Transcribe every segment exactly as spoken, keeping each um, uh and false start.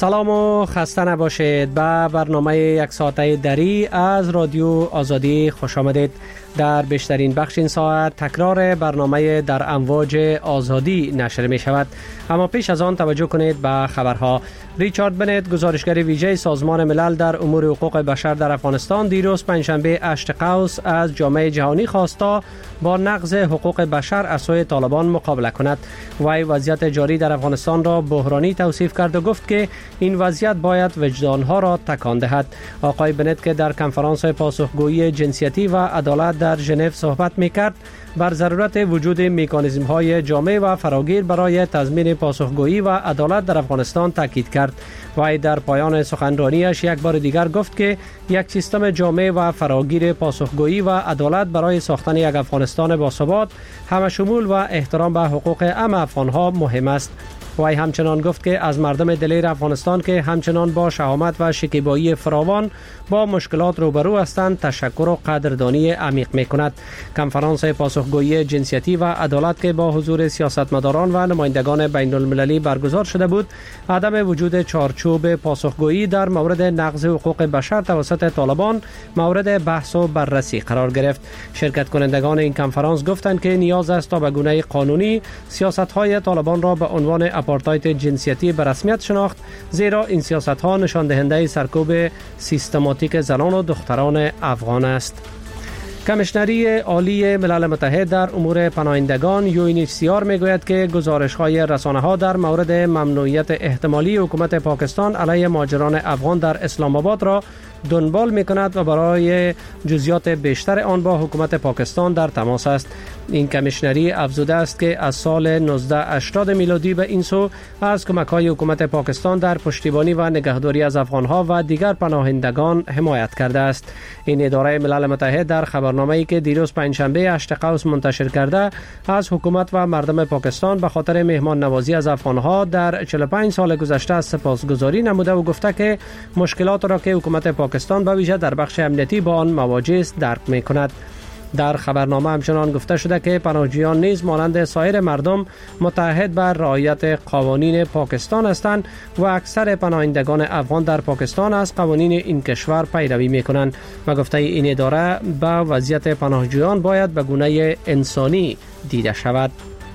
سلام و خسته نباشید. به برنامه یک ساعته دری از رادیو آزادی خوش آمدید. در بیشترین بخش این ساعت تکرار برنامه در امواج آزادی نشر می شود، اما پیش از آن توجه کنید به خبرها. ریچارد بنت، گزارشگر ویژه سازمان ملل در امور حقوق بشر در افغانستان، دیروز پنجشنبه اشت قوس از جامعه جهانی خواستا با نقض حقوق بشر از سوی طالبان مقابله کند. وی وضعیت جاری در افغانستان را بحرانی توصیف کرد و گفت که این وضعیت باید وجدانها را تکان دهد. آقای بنت که در کنفرانس پاسخگویی جنسیتی و عدالت در ژنو صحبت می‌کرد، بر ضرورت وجود مکانیزم‌های جامع و فراگیر برای تضمین پاسخگویی و عدالت در افغانستان تاکید کرد. و در پایان سخنرانیش یک بار دیگر گفت که یک سیستم جامع و فراگیر پاسخگویی و عدالت برای ساختن یک افغانستان باثبات، همشمول و احترام به حقوق همه افغان‌ها مهم است. وی همچنان گفت که از مردم دلیر افغانستان که همچنان با شهامت و شکیبایی فراوان با مشکلات روبرو هستند تشکر و قدردانی عمیق می‌کند. کنفرانس پاسخگویی جنسیتی و عدالت که با حضور سیاستمداران و نمایندگان بین المللی برگزار شده بود، عدم وجود چارچوب پاسخگویی در مورد نقض حقوق بشر توسط طالبان مورد بحث و بررسی قرار گرفت. شرکت کنندگان این کنفرانس گفتند که نیاز است تا به گونه قانونی سیاست‌های طالبان را به عنوان آپارتاید جنسیتی به رسمیت شناخت، زیرا این سیاست‌ها نشان دهنده سرکوب سیستماتیک زنان و دختران افغان است. کمیشنری عالی ملل متحد در امور پناهندگان یو ان اچ سی آر میگوید که گزارش‌های رسانه‌ها در مورد ممنوعیت احتمالی حکومت پاکستان علیه مهاجران افغان در اسلام آباد را دنبال می‌کند و برای جزئیات بیشتر آن با حکومت پاکستان در تماس است. این کمیشنری افزوده است که از سال نوزده هشتاد میلادی به این سو از کمک‌های حکومت پاکستان در پشتیبانی و نگهداری از افغان‌ها و دیگر پناهندگان حمایت کرده است. این اداره ملل متحد در خبرنامه‌ای که دیروز پنجشنبه اشت قوس منتشر کرده، از حکومت و مردم پاکستان به خاطر مهمان نوازی از افغان‌ها در چهل و پنج سال گذشته سپاسگزاری نموده و گفته که مشکلات را که حکومت پاکستان به ویژه در بخش امنیتی با آن مواجه است درک می‌کند. در خبرنامه همچنان گفته شده که پناهجویان نیز مانند سایر مردم متعهد بر رعایت قوانین پاکستان هستند و اکثر پناهندگان افغان در پاکستان از قوانین این کشور پیروی می‌کنند و گفته این اداره به وضعیت پناهجویان باید به گونه انسانی دیده شود.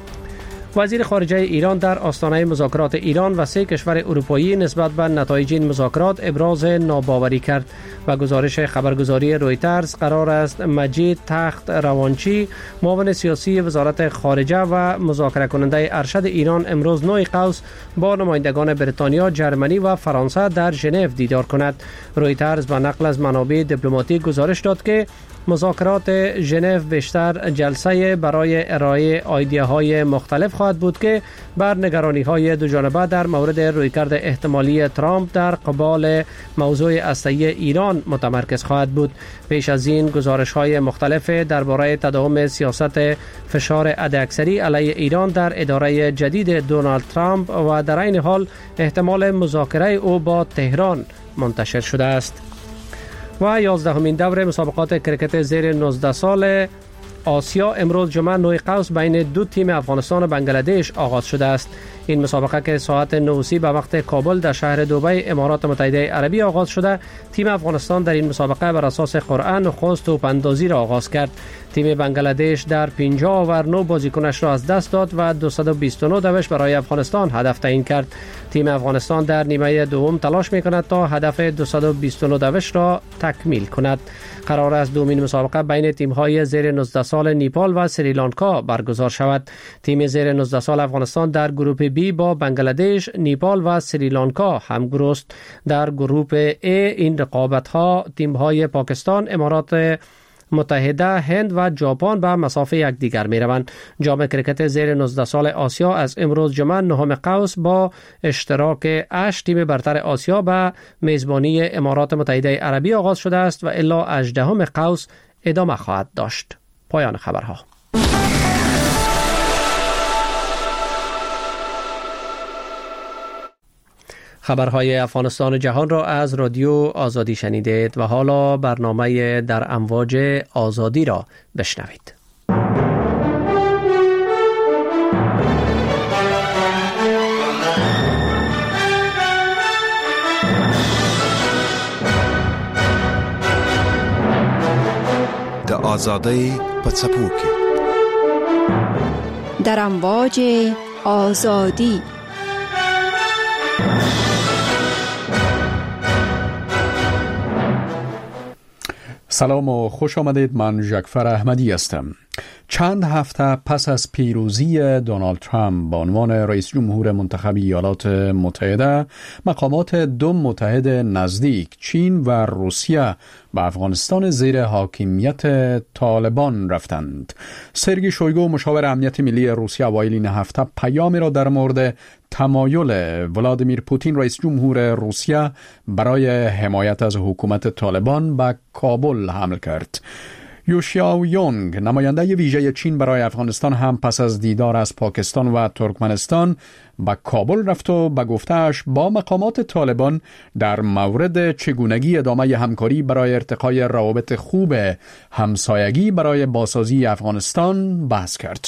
وزیر خارجه ایران در آستانه مذاکرات ایران و سه کشور اروپایی نسبت به نتایج این مذاکرات ابراز ناباوری کرد و گزارش خبرگزاری رویترز قرار است مجید تخت روانچی، معاون سیاسی وزارت خارجه و مذاکره کننده ارشد ایران، امروز نوع قوس با نمایندگان بریتانیا، جرمنی و فرانسه در ژنو دیدار کند. رویترز به نقل از منابع دیپلماتیک گزارش داد که مذاکرات ژنو بیشتر جلسه برای ارائه ایده‌های مختلف خواهد بود که بر نگرانی‌های دوجانبه در مورد رویکرد احتمالی ترامپ در قبال موضوع هسته‌ای ایران متمرکز خواهد بود. پیش از این گزارش‌های مختلف درباره تداوم سیاست فشار حداکثری علیه ایران در اداره جدید دونالد ترامپ و در این حال احتمال مذاکره او با تهران منتشر شده است. و یازدهمین دور مسابقات کرکت زیر نوزده سال آسیا امروز جمعه نوع قوس بین دو تیم افغانستان و بنگلادش آغاز شده است. این مسابقه که ساعت نه به وقت کابل در شهر دبی امارات متحده عربی آغاز شده، تیم افغانستان در این مسابقه بر اساس قرعه نخست توپ‌اندازی را آغاز کرد. تیم بنگلادش در پنجاه اوور نه بازیکنش را از دست داد و دویست و بیست و نه دوش برای افغانستان هدف تعیین کرد. تیم افغانستان در نیمه دوم تلاش می‌کند تا هدف دویست و بیست و نه دوش را تکمیل کند. قرار است دومین مسابقه بین تیم‌های زیر نوزده سال نیپال و سریلانکا برگزار شود. تیم زیر نوزده سال افغانستان در گروه بی با بنگلادش، نیپال و سریلانکا همگروه است. در گروه ای این رقابت‌ها تیم‌های پاکستان، امارات متحده، هند و ژاپن به مسافه یکدیگر می‌روند. جام کرکت زیر نوزده سال آسیا از امروز جمعه نهم قوس با اشتراک هشت تیم برتر آسیا به میزبانی امارات متحده عربی آغاز شده است و الی هجدهم قوس ادامه خواهد داشت. پایان خبرها. خبرهای افغانستان و جهان را از رادیو آزادی شنیدید و حالا برنامه در امواج آزادی را بشنوید. آزادی پڅپو کې در امواج آزادی. سلام و خوش آمدید. من جعفر احمدی هستم. چند هفته پس از پیروزی دونالد ترامپ به عنوان رئیس جمهور منتخب ایالات متحده، مقامات دو متحد نزدیک چین و روسیه به افغانستان زیر حاکمیت طالبان رفتند. سرگئی شویگو مشاور امنیت ملی روسیه اوایل این هفته پیامی را در مورد تمایل ولادیمیر پوتین رئیس جمهور روسیه برای حمایت از حکومت طالبان به کابل حمل کرد. یوشیاو یونگ نماینده ویژه چین برای افغانستان هم پس از دیدار از پاکستان و ترکمنستان به کابل رفت و به گفته‌اش با مقامات طالبان در مورد چگونگی ادامه همکاری برای ارتقای روابط خوب همسایگی برای بازسازی افغانستان بحث کرد.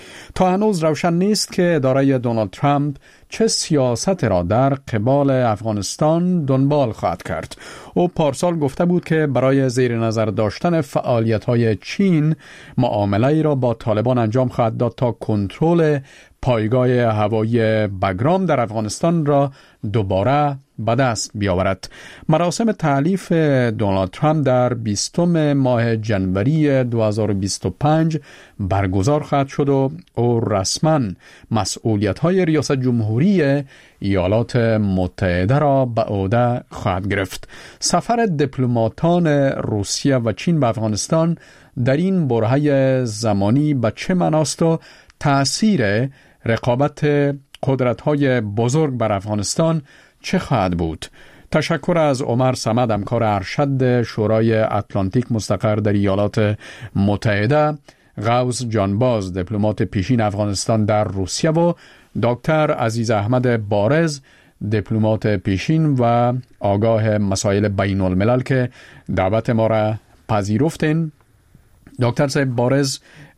تا هنوز روشن نیست که اداره دونالد ترامپ چه سیاست را در قبال افغانستان دنبال خواهد کرد. او پارسال گفته بود که برای زیر نظر داشتن فعالیت‌های چین معامله‌ای را با طالبان انجام خواهد داد تا کنترل پایگاه هوایی بگرام در افغانستان را دوباره به دست بیاورد. مراسم تألیف دونالد ترامپ در بیستم ماه جنوری دو هزار و بیست و پنج برگزار خواهد شد و او رسما مسئولیت‌های ریاست جمهوری ایالات متحده را به عهده خواهد گرفت. سفر دیپلماتان روسیه و چین به افغانستان در این برهه زمانی به چه معناست و تأثیر رقابت قدرت‌های بزرگ بر افغانستان چه خواهد بود؟ تشکر از عمر صمد، همکار ارشد شورای اتلانتیک مستقر در ایالات متحده، غوث جانباز دیپلمات پیشین افغانستان در روسیه و دکتر عزیز احمد بارز دیپلمات پیشین و آگاه مسائل بین الملل که دعوت ما را پذیرفتین. دکتر صاحب بارز،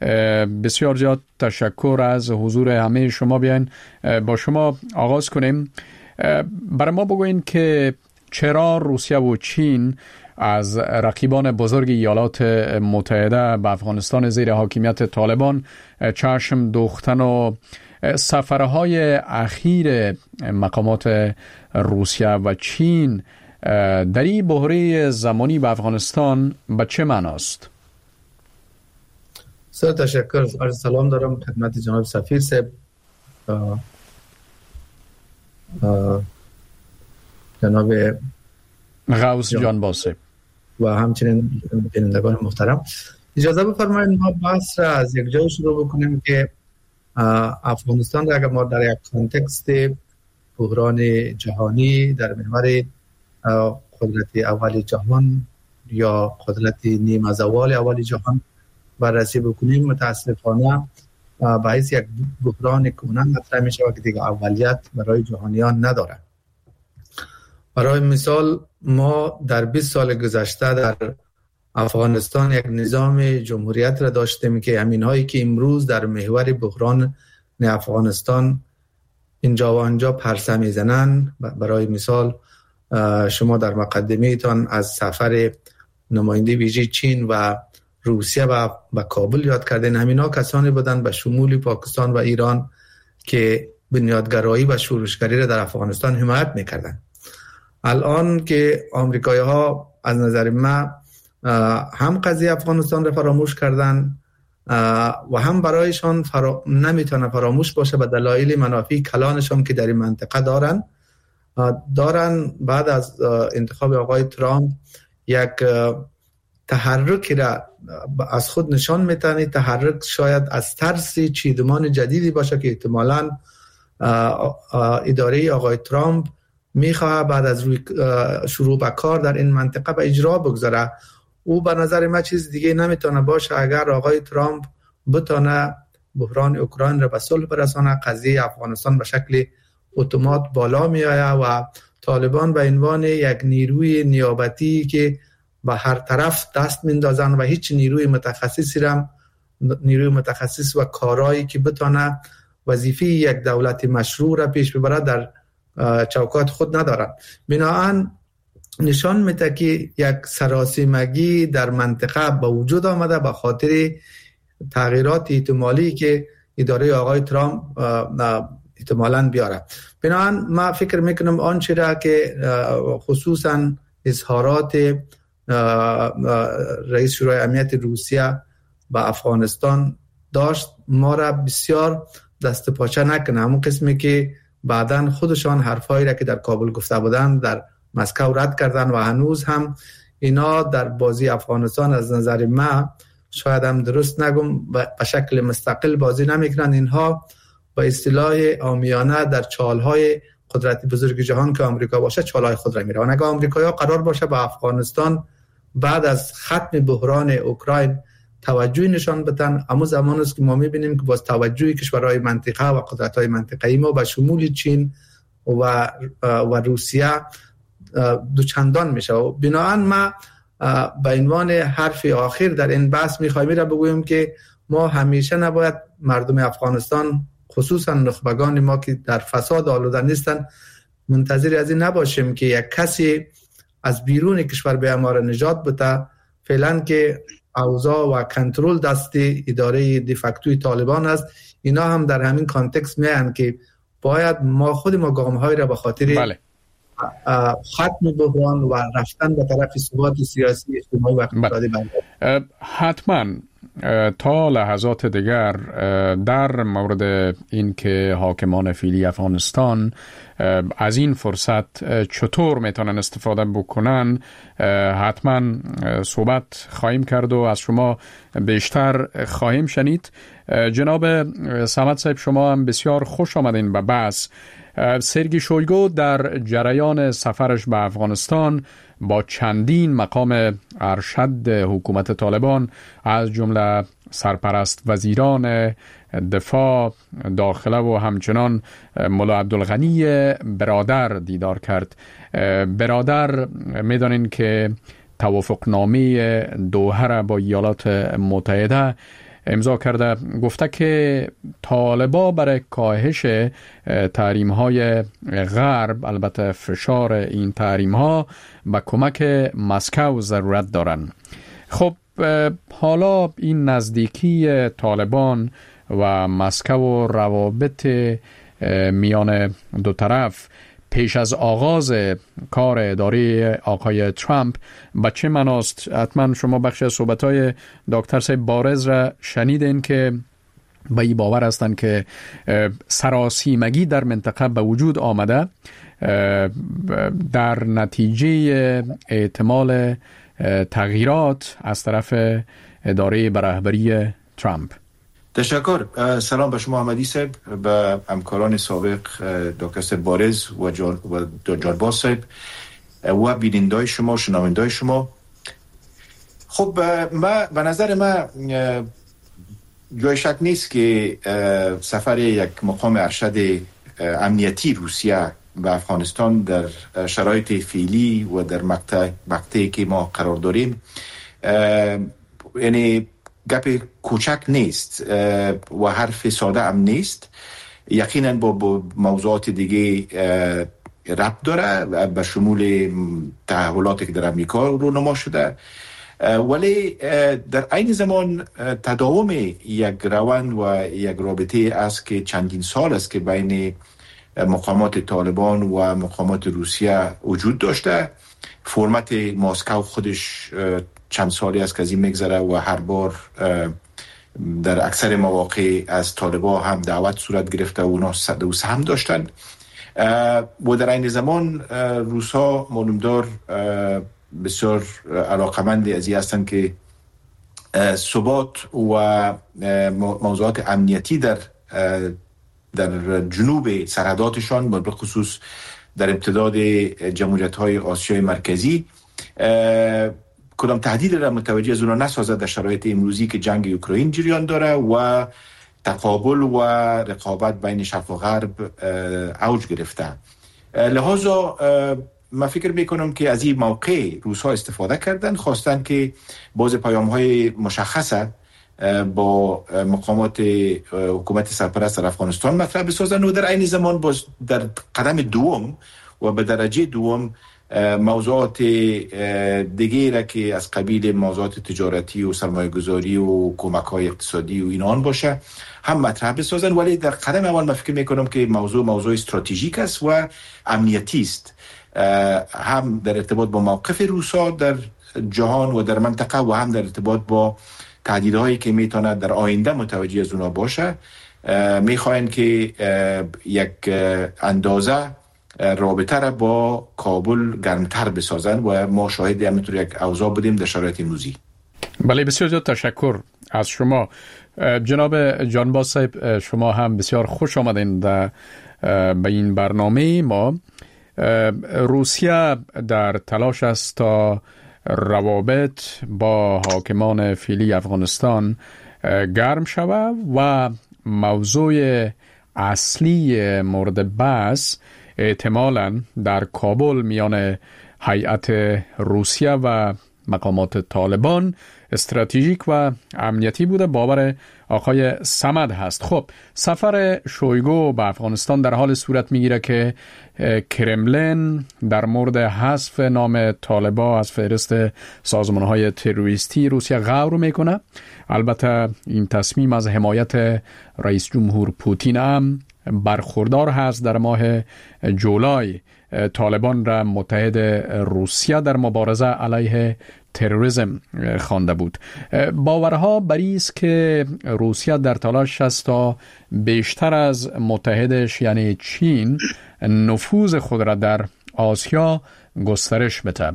بسیار زیاد تشکر از حضور همه شما. بیاین با شما آغاز کنیم. برای ما بگوین که چرا روسیه و چین از رقیبان بزرگ ایالات متحده به افغانستان زیر حاکمیت طالبان چشم دوختن و سفرهای اخیر مقامات روسیه و چین در این بحران زمانی به افغانستان به چه معناست؟ سر تشکر. عرض سلام دارم خدمت جناب سفیر صاحب، جناب غوث جانباز صاحب و همچنین بینندگان محترم. اجازه بفرمایید ما بحث را از یک جای شروع بکنیم که افغانستان را اگر ما در یک کانتکست بحران جهانی در محور قدرت اول جهان یا قدرت نیمه زوال اول جهان بررسی بکنیم، متاسفانه باعث یک بحران کهنه مطرح می شود که دیگه اولیت برای جهانیان نداره. برای مثال ما در بیست سال گذشته در افغانستان یک نظام جمهوریت را داشتیم که همین هایی که امروز در محور بحران افغانستان اینجا و آنجا پرسه میزنن. برای مثال شما در مقدمه تان از سفر نماینده ویژه چین و روسیه و به کابل یاد کردین. همینا کسانی بودند به شمول پاکستان و ایران که بنیادگرایی و شورشگری را در افغانستان حمایت میکردند. الان که آمریکایی ها از نظر من هم قضیه افغانستان را فراموش کردن و هم برایشان فرا... نمیتونه فراموش باشه به دلایل منافع کلانشان که در این منطقه دارن دارن بعد از انتخاب آقای ترامپ یک تحرکی را از خود نشان میتونه. تحرک شاید از ترس چیدمان جدیدی باشه که احتمالاً اداره آقای ترامپ میخواه بعد از روی شروع به کار در این منطقه به اجرا بگذاره. او به نظر من چیز دیگه نمیتونه باشه اگر آقای ترامپ بتونه بحران اوکراین را به صلح برسانه، قضیه افغانستان به شکل اتومات بالا میآید و طالبان به عنوان یک نیروی نیابتی که به هر طرف دست میندازن و هیچ نیروی متخصصی را نیروی متخصص و کارایی که بتونه وظیفه یک دولت مشروع را پیش ببره در چوکات خود ندارن. بنابراین نشان میده که یک سراسیمگی در منطقه به وجود آمده به خاطر تغییرات احتمالی که اداره آقای ترامپ احتمالاً بیاره. بنابراین ما فکر میکنم آنچه را که خصوصاً اظهارات رئیس شورای امنیت روسیه با افغانستان داشت ما را بسیار دست پاچه نکنه. همون قسمی که بعداً خودشان حرفایی را که در کابل گفته بودند در مسکو رد کردن و هنوز هم اینا در بازی افغانستان از نظر ما شاید هم درست نگم به شکل مستقل بازی نمیکنن. اینها با اصطلاح عامیانه در چالهای قدرت بزرگ جهان که آمریکا باشه چالهای خود را میرن. اگر آمریکایی‌ها قرار باشه با افغانستان بعد از ختم بحران اوکراین توجهی نشان بدن، اما زمان است که ما میبینیم که باز توجهی کشورهای منطقه و قدرت‌های منطقه‌ای ما به شمول چین و و روسیه دوچندان میشه. و بنابراین ما به عنوان حرف آخر در این بحث میخوایم را بگویم که ما همیشه نباید مردم افغانستان خصوصا نخبگان ما که در فساد آلوده نیستن منتظر از این نباشیم که یک کسی از بیرون کشور به ما را نجات بده. فعلا که اوضاع و کنترل دست اداره دیفکتوی طالبان است، اینا هم در همین کانتکست میان که باید ما خود ما گام‌های را به خاطر بله. ختم بحران و رفتن به طرف ثبات سیاسی اجتماعی و اقتصادی برداریم. حتما تا لحظات دیگر در مورد این که حاکمان فعلی افغانستان از این فرصت چطور میتونن استفاده بکنن حتما صحبت خواهیم کرد و از شما بیشتر خواهیم شنید. جناب صمد صاحب شما هم بسیار خوش آمدین به بحث. سرگی شویگو در جریان سفرش به افغانستان با چندین مقام ارشد حکومت طالبان از جمله سرپرست وزیران دفاع، داخله و همچنان ملا عبدالغنی برادر دیدار کرد. برادر میدانین که توافقنامه دوحه را با ایالات متحده امضا کرده. گفته که طالبا برای کاهش تحریم های غرب، البته فشار این تحریم ها، به کمک مسکو ضرورت دارن. خب حالا این نزدیکی طالبان و مسکو و روابط میان دو طرف پیش از آغاز کار اداره آقای ترامپ به چه معناست؟ حتما شما بخش از صحبت‌های دکتر صاحب بارز را شنیدین که به این باور هستند که سراسیمگی در منطقه به وجود آمده در نتیجه احتمال تغییرات از طرف اداره به رهبری ترامپ. تشکر. سلام به شما احمدی صاحب، به همکاران سابق دکتر بارز و جالباز صاحب و بینندای شما، شنوندای شما. خب ما به نظر ما جای شک نیست که سفر یک مقام ارشد امنیتی روسیه به افغانستان در شرایط فعلی و در مقطع مقطعی که ما قرار داریم یعنی گپ کوچک نیست و حرف ساده هم نیست. یقینا با موضوعات دیگه ربط داره به شمول تحولاتی که در امریکا رونما شده، ولی در عین زمان تداوم یک روند و یک رابطه است که چندین سال است که بین مقامات طالبان و مقامات روسیه وجود داشته. فرمت مسکو خودش چند سالی است که از این میگذره و هر بار در اکثر مواقع از طالبان هم دعوت صورت گرفته و اونا صدوس هم داشتن و در این زمان روسا معلومدار بسیار علاقمند از این هستند که ثبات و موضوعات امنیتی در در جنوب سرحداتشان به خصوص در امتداد جمهوریت‌های آسیای مرکزی کدام تهدید را متوجه از اونا نسازد در شرایط امروزی که جنگ اوکراین جریان داره و تقابل و رقابت بین شرق و غرب اوج گرفته. لذا من فکر میکنم که از این موقع روس‌ها استفاده کردن، خواستن که باز پیام‌های مشخصه با مقامات حکومت سرپرست در افغانستان مطرح بسازن و در عین زمان باز در قدم دوم و به درجه دوم موضوعات دیگه را که از قبیل موضوعات تجارتی و سرمایه گذاری و کمک های اقتصادی و اینان باشه هم مطرح بسازن، ولی در قدم اول من فکر میکنم که موضوع موضوع استراتژیک است و امنیتی است، هم در ارتباط با موقف روسا در جهان و در منطقه و هم در ارتباط با تهدیدهایی که میتونه در آینده متوجه از اونا باشه. میخواین که یک اندازه رابطه را با کابل گرمتر بسازن و ما شاهد همینطور یک اوضاع بودیم در شرایط موزی. بله، بسیار زیاد تشکر از شما جناب جانباز صاحب. شما هم بسیار خوش آمدین به این برنامه ما. روسیه در تلاش است تا روابط با حاکمان فعلی افغانستان گرم شود و موضوع اصلی مورد بحث احتمالاً در کابل میان هیئت روسیه و مقامات طالبان استراتژیک و امنیتی بوده، باور آقای صمد هست. خب سفر شویگو به افغانستان در حال صورت میگیره که کرملین در مورد حذف نام طالبان از فهرست سازمان‌های تروریستی روسیه غور میکنه. البته این تصمیم از حمایت رئیس جمهور پوتین هم برخوردار هست. در ماه جولای طالبان را متحد روسیه در مبارزه علیه تروریسم خوانده بود. باورها بر این است که روسیه در تلاش است تا بیشتر از متحدش یعنی چین نفوذ خود را در آسیا گسترش بده.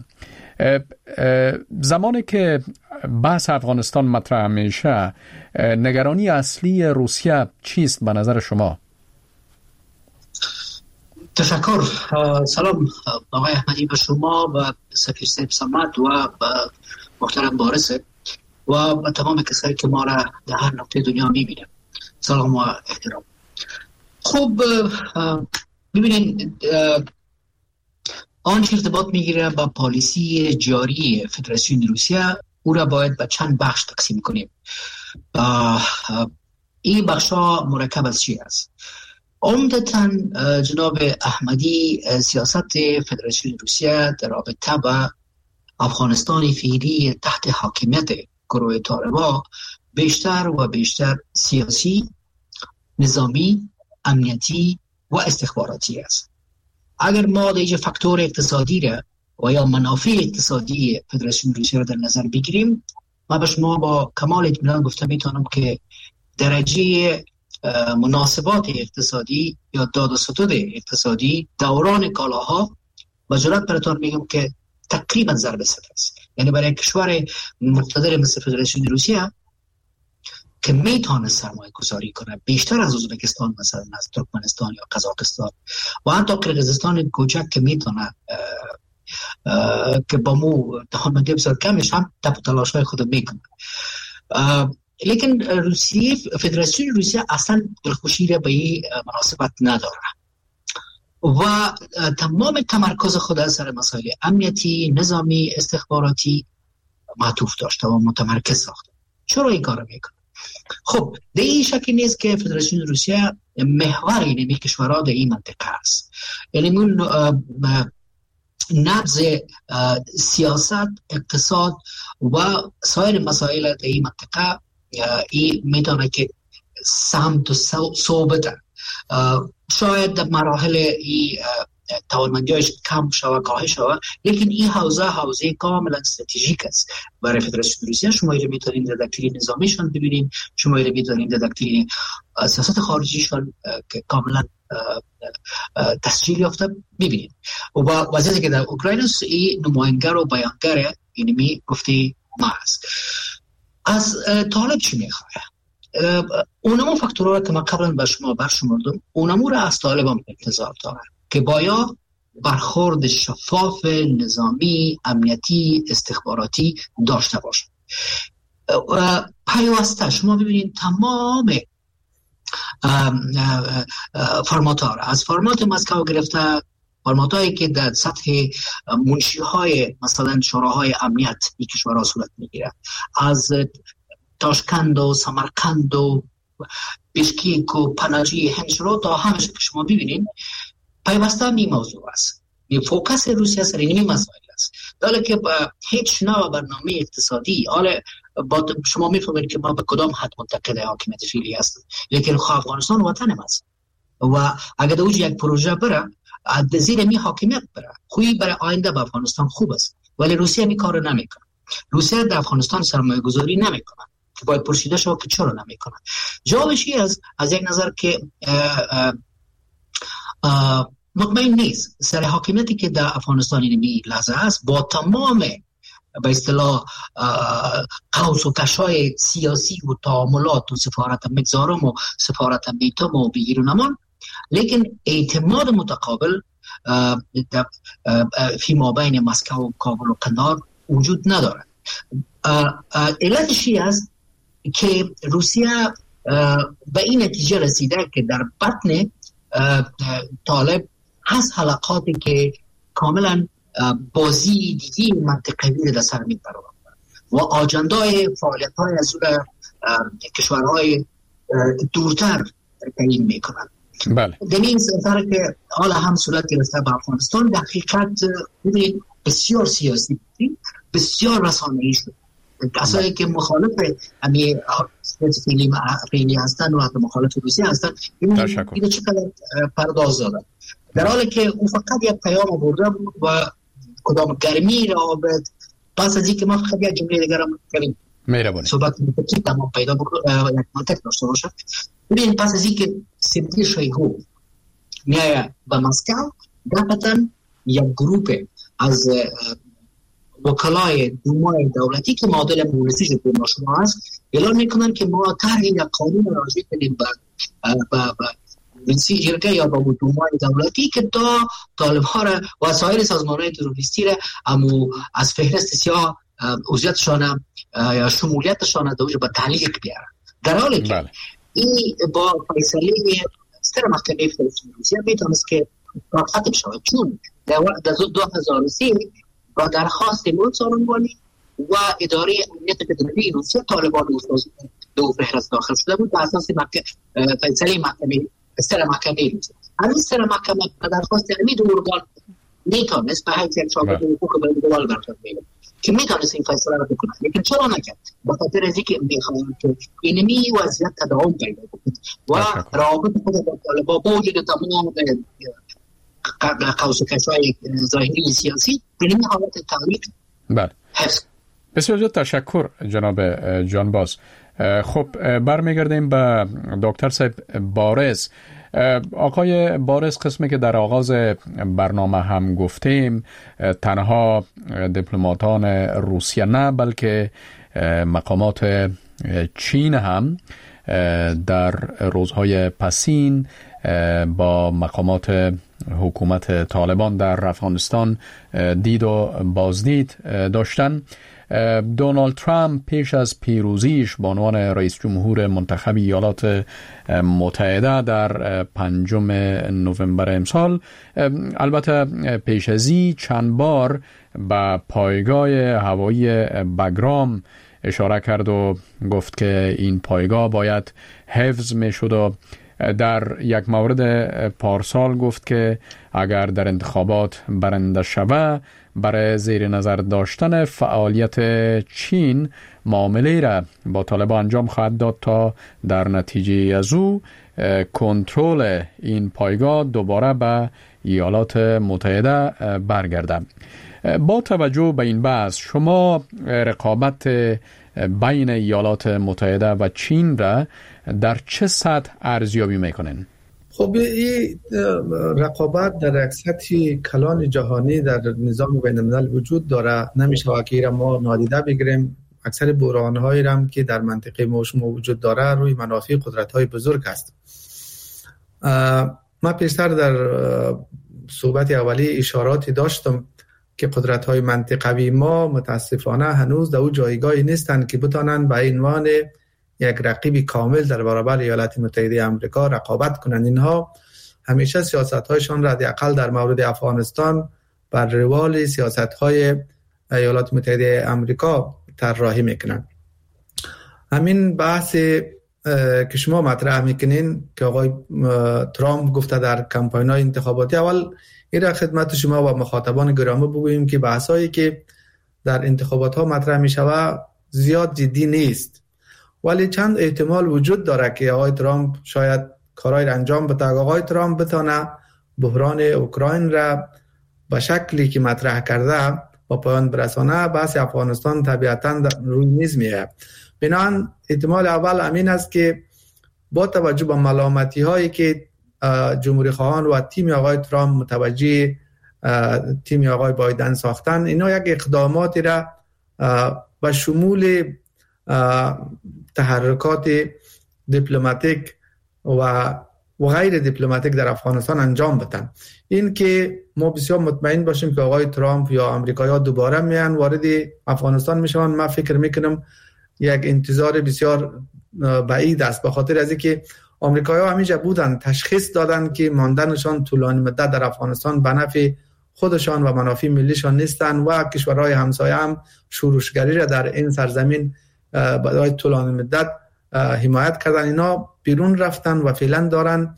زمانی که بحث افغانستان مطرح میشه، نگرانی اصلی روسیه چیست به نظر شما؟ تشکر. سلام آقای احمدی به شما و سفیر صاحب صمد و محترم بارس و تمام کسایی که ما را در هر نقطه دنیا میبینن. سلام و احترام. خب ببینید، آنچه ارتباط میگیره با پالیسی جاری فدراسیون روسیه، او را باید به چند بخش تقسیم کنیم. این بخش ها مرکب از چی است؟ عمدتاً جناب احمدی سیاست فدراسیون روسیه در رابطه با افغانستان فعلی تحت حاکمیت گروه طالبان بیشتر و بیشتر سیاسی، نظامی، امنیتی و استخباراتی است. اگر ما دیگه فاکتور اقتصادی را و یا منافع اقتصادی فدراسیون روسیه را در نظر بگیریم، ما به شما با کمال اطمینان گفته میتونم که درجه مناسبات اقتصادی یا داد و ستد اقتصادی دوران کالاها با جرات براتون میگم که تقریبا ضرب صد است. یعنی برای کشور مقتدر مثل فدراسیون روسیه که میتونه سرمایه گذاری کنه بیشتر از ازبکستان، مثلا از ترکمنستان یا قزاقستان و حتی قرقیزستان کوچک که میتونه که با مو دهانمندی بسیار کمش هم تپ تلاش های خود میکنه. لیکن روسیه، فدراسیون روسیه اصلا دلخوشی را به این مناسبت نداره و تمام تمرکز خود از سر مسائل امنیتی، نظامی، استخباراتی معطوف داشته و متمرکز ساخته. چرا این کار میکنه؟ خب در این شکل نیست که فدراسیون روسیه محور این کشورها در این منطقه است. یعنی من نبض سیاست، اقتصاد و سایر مسائل در این منطقه این میتونه که سمت و صوبت شاید در مراحل این توانمندیش کم شود، کاهش شود، لیکن این حوزه حوزه کاملا استراتژیک است برای فدراسیون روسیه. شما اینو میتونید در دکترین نظامیشان ببینید، شما اینو میتونید در دکترین سیاست خارجیشان که کاملا تسجیل یافته ببینید. و با وضعیتی که در اوکراین است، این نماینگر و بیانگر اینمی گفته ما است. از طالب چی میخواه؟ اونمو فاکتورها که من قبلا به شما برشمردم، اونمو را از طالب هم انتظار دارن که باید برخورد شفاف، نظامی، امنیتی، استخباراتی داشته باشه. پیوسته شما ببینید تمام فرمات ها را از فرمات مسکو گرفته، فرمات هایی که در سطح منشی های مثلا شوراهای امنیت این کشورها صورت میگیره، از تاشکند و سمرقند و بیشکیک و پناجی هنشرو تا همش که شما ببینید پیوسته این موضوع است. فوکس روسیه سر اینمی مسائل است. داره که با هیچ نوع برنامه اقتصادی، حالا با شما میفهمید که ما به کدام حد منتقد حاکمیت فعلی هستیم، لیکن افغانستان وطن ماست و اگر دوج یک پروژه بره از زیر می حاکمیت بره خوبی برای آینده به افغانستان خوب است، ولی روسیه می کارو نمیکنه. روسیه در افغانستان سرمایه گذاری نمیکنه که باید پرسیده شود که چرا نمیکنه. جوابش از از یک نظر که اه اه اه مطمئن نیست سر حاکمیتی که در افغانستان اینمی لحظه است با تمام به اصطلاح قوس و کشای سیاسی و تعاملات و سفارت مگزارم و سفارت میتم و بگیر و نمان، لیکن اعتماد متقابل فی مابین مسکو و کابل و قندهار وجود نداره. علتش است که روسیه به این نتیجه رسیده که در بطن طالب هست حلقاتی که کاملا بازی دیگی منطقوی در سر میبره و آجندای فعالیت های از کشورهای دورتر تعیین میکنن. بله. در این سفر که حالا هم صورت گرفته به افغانستان در حقیقت بسیار سیاسی بود، بسیار رسانه‌ای شد. کسایی که مخالف امی فعلی فعلی هستن و حتی مخالف روسیه هستن اینو چقدر پرداز دادن، در حالی که اون فقط یک پیام آورده بود و کدام گرمی روابط. پس از اینکه ما فقط یک جمله دیگر هم کردیم مهربانی صحبت که تمام پیدا بود یک منطق داشته باشه. ببین پس از اینکه سیمتی شیهو میایه به مسکو، دفعتا یک گروپ از وکلای دومای دولتی که معادل مونسیش دوما شما هست اعلان میکنن که ما طرح یک قانون راجع کنیم به منسی جرگه یا با دومای دولتی که تا طالب ها را و سایر سازمان های تروریستی را امو از فهرست سیاه عضویتشان یا شمولیتشان دوج به تعلیق بیارن، در حالی که بله. این با فیصله سر محکمه فدراسیون روسیه میتونست که ختم شود، چون در دو هزار و سه با درخواست ملک سارنبالی و اداره امنیت فدرالی روسیه طالبان دو فهرست داخل شده بود به اساس فیصله محکمه سر محکمه روسیه. از سر محکمه به درخواست امید ارگان میتونست به حیث یک شاگرد حقوق بین‌الملل برخورد می‌کنه که میتونست این فیصله را بکنه، لیکن چرا نکرد؟ به خاطر از اینکه میخواهند که اینمی وضعیت تداوم پیدا کنه و روابط خود با طالبان با وجود تمام قوس و کشای ظاهری سیاسی به این حالت تعلیق بله. بسیار زیاد تشکر جناب جانباز. خب برمیگردیم به دکتر صاحب بارز. آقای بارز، قسمی که در آغاز برنامه هم گفتیم تنها دیپلماتان روسیه نه بلکه مقامات چین هم در روزهای پسین با مقامات حکومت طالبان در افغانستان دید و بازدید داشتن. دونالد ترامپ پیش از پیروزیش به عنوان رئیس جمهور منتخب ایالات متحده در پنجم نوامبر امسال البته پیش ازی چند بار به پایگاه هوایی بگرام اشاره کرد و گفت که این پایگاه باید حفظ می شد و در یک مورد پارسال گفت که اگر در انتخابات برنده شود برای زیر نظر داشتن فعالیت چین معامله را با طالبان انجام خواهد داد تا در نتیجه از او کنترل این پایگاه دوباره به ایالات متحده برگرده. با توجه به این بحث شما رقابت بین ایالات متحده و چین را در چه سطح ارزیابی میکنین؟ خب این رقابت در یک سطح کلان جهانی در نظام بین الملل وجود داره، نمیشه که را ما نادیده بگیریم. اکثر بحران‌هایی هم که در منطقه ما شما وجود داره روی منافع قدرت‌های بزرگ است. من پیشتر در صحبت اولی اشاراتی داشتم که قدرت‌های منطقوی ما متاسفانه هنوز در اون جایگاهی نیستند که بتوانند به عنوان یک رقیب کامل در برابر ایالات متحده آمریکا رقابت کنند. اینها همیشه سیاست‌هایشان را حداقل در مورد افغانستان بر روال سیاست‌های ایالات متحده آمریکا طراحی میکنند. همین بحث که شما مطرح میکنین که آقای ترامپ گفته در کمپاین‌های انتخاباتی، اول این را خدمت شما و مخاطبان گرامی بگوییم که بحثایی که در انتخابات ها مطرح می شود زیاد جدی نیست، ولی چند احتمال وجود داره که آقای ترامپ شاید کارهای را انجام بده. آقای ترامپ بتانه بحران اوکراین را به شکلی که مطرح کرده با پایان برسانه، بحث افغانستان طبیعتاً روی میز میاد. بنابراین احتمال اول امین است که با توجه به ملامتی هایی که جمهوری خواهان و تیم آقای ترامپ متوجه تیم آقای بایدن ساختن، اینا یک اقداماتی را به شمول تحرکات دیپلماتیک و و غیر دیپلماتیک در افغانستان انجام بدن. این که ما بسیار مطمئن باشیم که آقای ترامپ یا امریکایی‌ها دوباره میان وارد افغانستان میشون، من فکر میکنم یک انتظار بسیار بعید است، به خاطر از اینکه آمریکایی‌ها همیشه بودن تشخیص دادن که ماندنشان طولانی مدت در افغانستان به نفع خودشان و منافع ملیشان نیستن و کشورهای همسایه هم شورشگری را در این سرزمین برای طولانی مدت حمایت کردن. اینا بیرون رفتن و فعلا دارن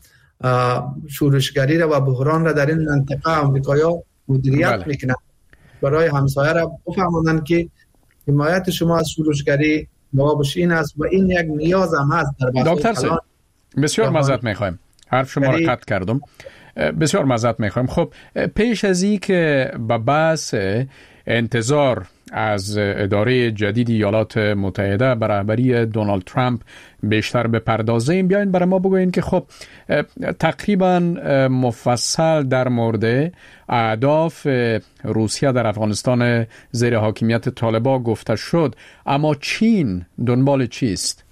شورشگری را و بحران را در این منطقه آمریکایی‌ها مدیریت بله. میکنن برای همسایه را بفهمونن که حمایت شما از شورشگری جوابش این است و این یک نیاز هم هست. دکتر سید بسیار معذرت میخوایم، حرف شما را قطع کردم، بسیار معذرت میخوایم. خب پیش از این که به بحث انتظار از اداره جدید ایالات متحده به رهبری دونالد ترامپ بیشتر بپردازیم، بیاین برای ما بگوین که خب تقریبا مفصل در مورد اهداف روسیه در افغانستان زیر حاکمیت طالبان گفته شد، اما چین دنبال چیست؟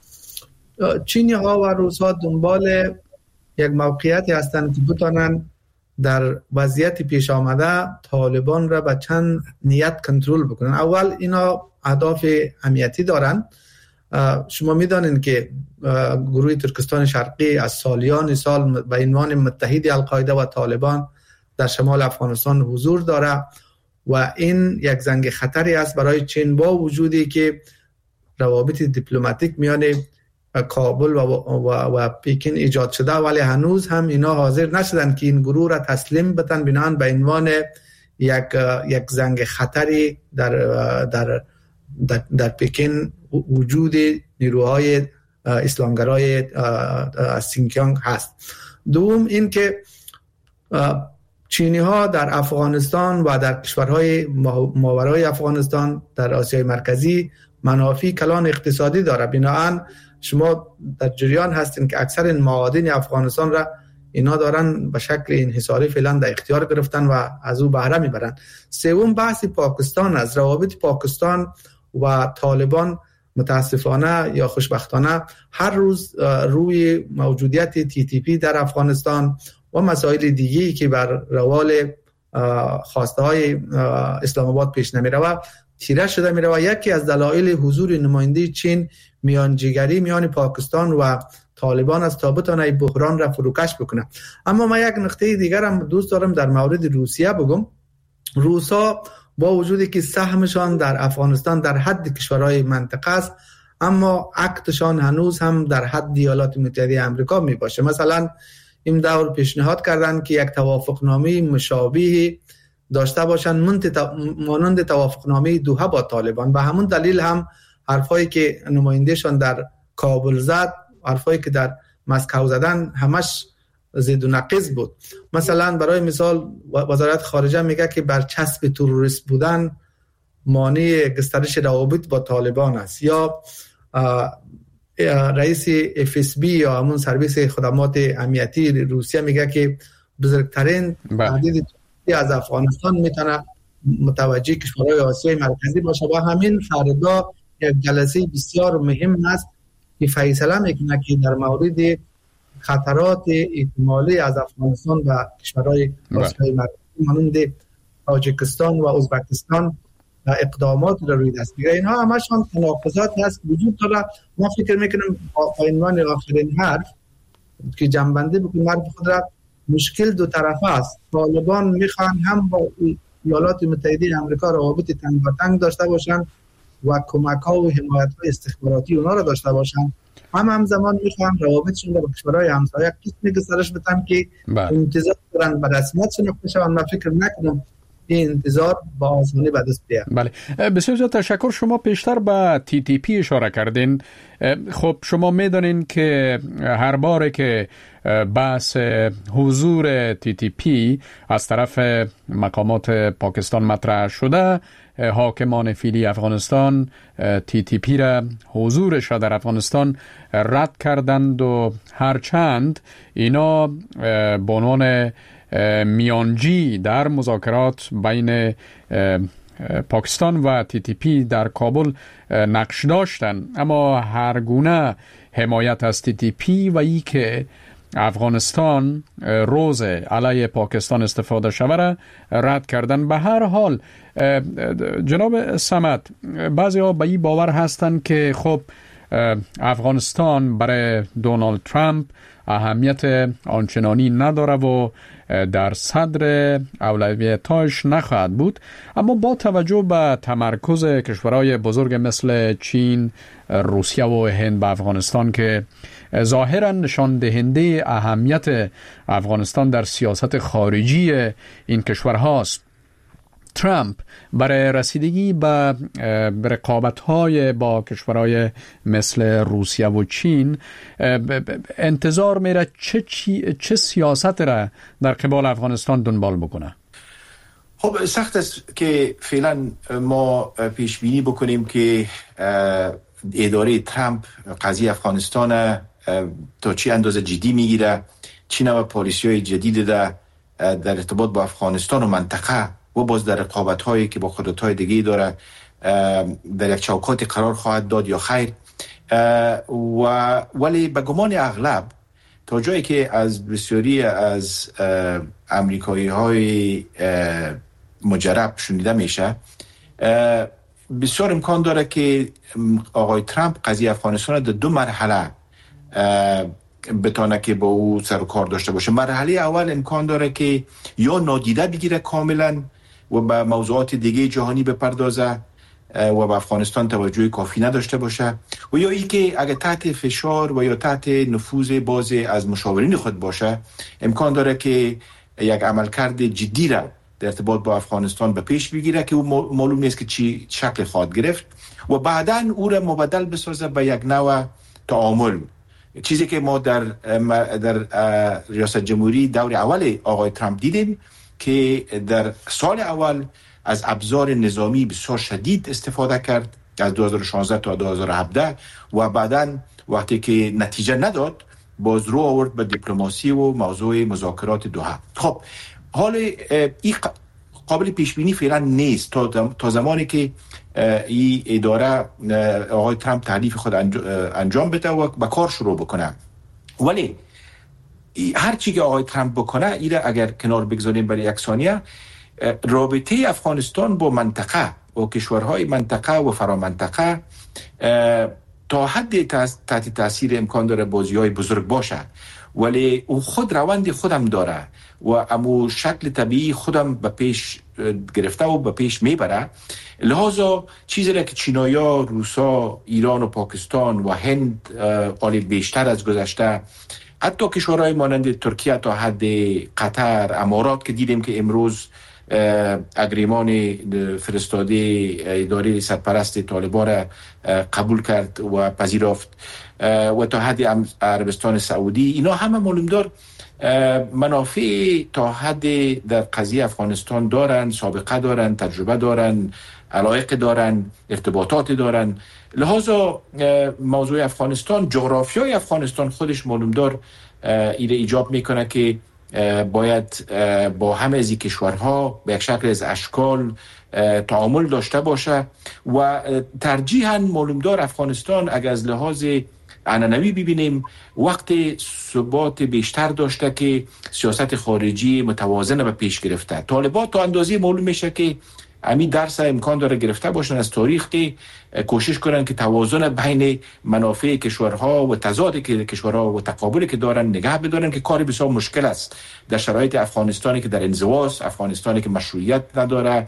چینی ها و روس ها دنبال یک موقعیتی هستند که بتانن در وضعیت پیش آمده طالبان را به چند نیت کنترل بکنن. اول اینا اهداف امنیتی دارن. شما میدانید که گروه ترکستان شرقی از سالیان سال به عنوان متحد القاعده و طالبان در شمال افغانستان حضور داره و این یک زنگ خطری است برای چین، با وجودی که روابط دیپلماتیک میان کابل و, و, و پیکین ایجاد شده، ولی هنوز هم اینا حاضر نشدن که این گروه را تسلیم بدن، بنان به عنوان یک یک زنگ خطری در در در, در پیکین وجود نیروهای اسلامگرای سینکیانگ هست. دوم این که چینی ها در افغانستان و در کشورهای ماورای افغانستان در آسیای مرکزی منافع کلان اقتصادی داره. بنابراین شما در جریان هستین که اکثر این معادن افغانستان را اینا دارن به شکل انحصاری فعلا در اختیار گرفتن و از او بهره میبرن. سوم بحث پاکستان از روابط پاکستان و طالبان متاسفانه یا خوشبختانه هر روز روی موجودیت تی تی پی در افغانستان و مسائل دیگه‌ای که بر روال خواسته های اسلام آباد پیش نمی رود تیره شده می رود. یکی از دلایل حضور نماینده چین میانجیگری میان پاکستان و طالبان است تا بتونه بحران را فروکش بکنه. اما من یک نکته دیگر هم دوست دارم در مورد روسیه بگم. روسا با وجودی که سهمشان در افغانستان در حد کشورهای منطقه است، اما عکتشان هنوز هم در حد ایالات متحده آمریکا می باشه. مثلا این دور پیشنهاد کردن که یک توافقنامه مشابه داشته باشن مانند توافقنامه دوحه با طالبان. به همون دلیل هم حرفایی که نمایندهشان در کابل زد، حرفایی که در مسکو زدن، همش ضد و نقیض بود. مثلا برای مثال وزارت خارجه میگه که برچسب تروریست بودن مانع گسترش روابط با طالبان است، یا رئیس اف اس بی یا همون سرویس خدمات امنیتی روسیه میگه که بزرگترین تهدید از افغانستان میتونه متوجه کشورهای آسیای مرکزی باشه. و همین فردا یک جلسه بسیار مهم است که فیصله میکنه که در مورد خطرات احتمالی از افغانستان و کشورهای آسیای مرکزی مانند تاجیکستان و ازبکستان اقدامات را روی دست میگیره. اینها همشون تناقضاتی هست وجود داره. ما فکر میکنم با عنوان آخرین حرف که جنبنده بکنیم حرف خود را، مشکل دو طرفه است. طالبان میخوان هم با ایالات متحده آمریکا روابط تنگ و تنگ داشته باشن و کمک ها و حمایت های استخباراتی اونا را داشته باشن، هم همزمان میخوام روابطشون با کشورهای همسایه قسمی گسترش بدم که انتظار دارن به رسمیت شناخته شوند. من فکر نکنم این انتظار با آسانی به دست بیاد. بله، بسیار زیاد تشکر. شما پیشتر به تی تی پی اشاره کردین. خب شما میدونین که هر باره که بحث حضور تی تی پی از طرف مقامات پاکستان مطرح شده، حاکمان فعلی افغانستان تی تی پی را، حضورش را در افغانستان رد کردند و هرچند اینا به عنوان میانجی در مذاکرات بین پاکستان و تی تی پی در کابل نقش داشتن، اما هر گونه حمایت از تی تی پی و ای که افغانستان روز علیه پاکستان استفاده شود رد کردن. به هر حال جناب صمد، بعضی ها به این باور هستند که خب افغانستان برای دونالد ترامپ اهمیت آنچنانی نداره و در صدر اولویتاش نخواهد بود، اما با توجه به تمرکز کشورهای بزرگ مثل چین، روسیه و هند به افغانستان که ظاهرا نشان دهنده اهمیت افغانستان در سیاست خارجی این کشورهاست، ترامپ برای رسیدگی به رقابت‌های با کشورهای مثل روسیه و چین انتظار میره چه, چه سیاست را در قبال افغانستان دنبال بکنه؟ خب سخت است که فعلا ما پیش بینی بکنیم که اداره ترامپ قضیه افغانستان تا چه اندازه جدی میگیره، چه نوع پالیسی‌های جدید در در ارتباط با افغانستان و منطقه و باز در رقابت‌هایی که با قدرت‌های دیگه داره در یک چوکاتی قرار خواهد داد یا خیر. و ولی به گمان اغلب تا جایی که از بسیاری از امریکایی‌های مجرب شنیده میشه، بسیار امکان داره که آقای ترامپ قضیه افغانستان در دو مرحله بتونه که با او سر و کار داشته باشه. مرحله اول امکان داره که یا نادیده بگیره کاملا و به موضوعات دیگه جهانی بپردازه و به افغانستان توجه کافی نداشته باشه، و یا ای که اگه تحت فشار و یا تحت نفوذ بازی از مشاورین خود باشه، امکان داره که یک عملکرد جدی را در ارتباط با افغانستان به پیش بگیره که او معلوم نیست که چی شکل خواهد گرفت و بعداً او را مبدل بسازه به یک نوع تعامل، چیزی که ما در در ریاست جمهوری دور اول آقای ترامپ دیدیم که در سال اول از ابزار نظامی بسیار شدید استفاده کرد از دو هزار و شانزده تا دو هزار و هفده و بعداً وقتی که نتیجه نداد باز رو آورد به دیپلماسی و موضوع مذاکرات دوحه. خب حال این قابل پیش بینی فعلا نیست تا تا زمانی که این اداره آقای ترامپ تحریف خود انجام بده و با کار شروع بکنه. ولی هر چی که آقای ترامپ بکنه ایره اگر کنار بگذاریم برای یک ثانیه، رابطه افغانستان با منطقه و کشورهای منطقه و فرامنطقه تا حد تحت تاثیر امکان داره بازی‌های بزرگ باشه، ولی او خود روند خودم داره و امو شکل طبیعی خودم به پیش گرفته و به پیش میبره. لحاظا چیزی را که چینایا، روسا، ایران و پاکستان و هند آلی بیشتر از گذشته، حتی کشورهای مانند ترکیه تا حد قطر، امارات که دیدیم که امروز اگریمان فرستاده اداره سرپرست طالبان را قبول کرد و پذیرفت و تا حد عربستان سعودی، اینا همه معلومدار منافع تا حد در قضیه افغانستان دارن، سابقه دارن، تجربه دارن، علایق دارن، ارتباطات دارن. لحاظا موضوع افغانستان، جغرافیای افغانستان خودش معلومدار ایره ایجاب میکنه که باید با همه از این کشورها به یک شکل از اشکال تعامل داشته باشه و ترجیحاً معلومدار افغانستان اگر از لحاظ عنعنوی ببینیم وقت ثبات بیشتر داشته که سیاست خارجی متوازن به پیش گرفته. طالبان تا اندازه معلوم میشه که همین درس امکان داره گرفته باشن از تاریخ که کوشش کنن که توازن بین منافع کشورها و تضاد که کشورها و تقابلی که دارن نگه بدارن، که کاری بسیار مشکل است در شرایط افغانستانی که در انزواست، افغانستانی که مشروعیت نداره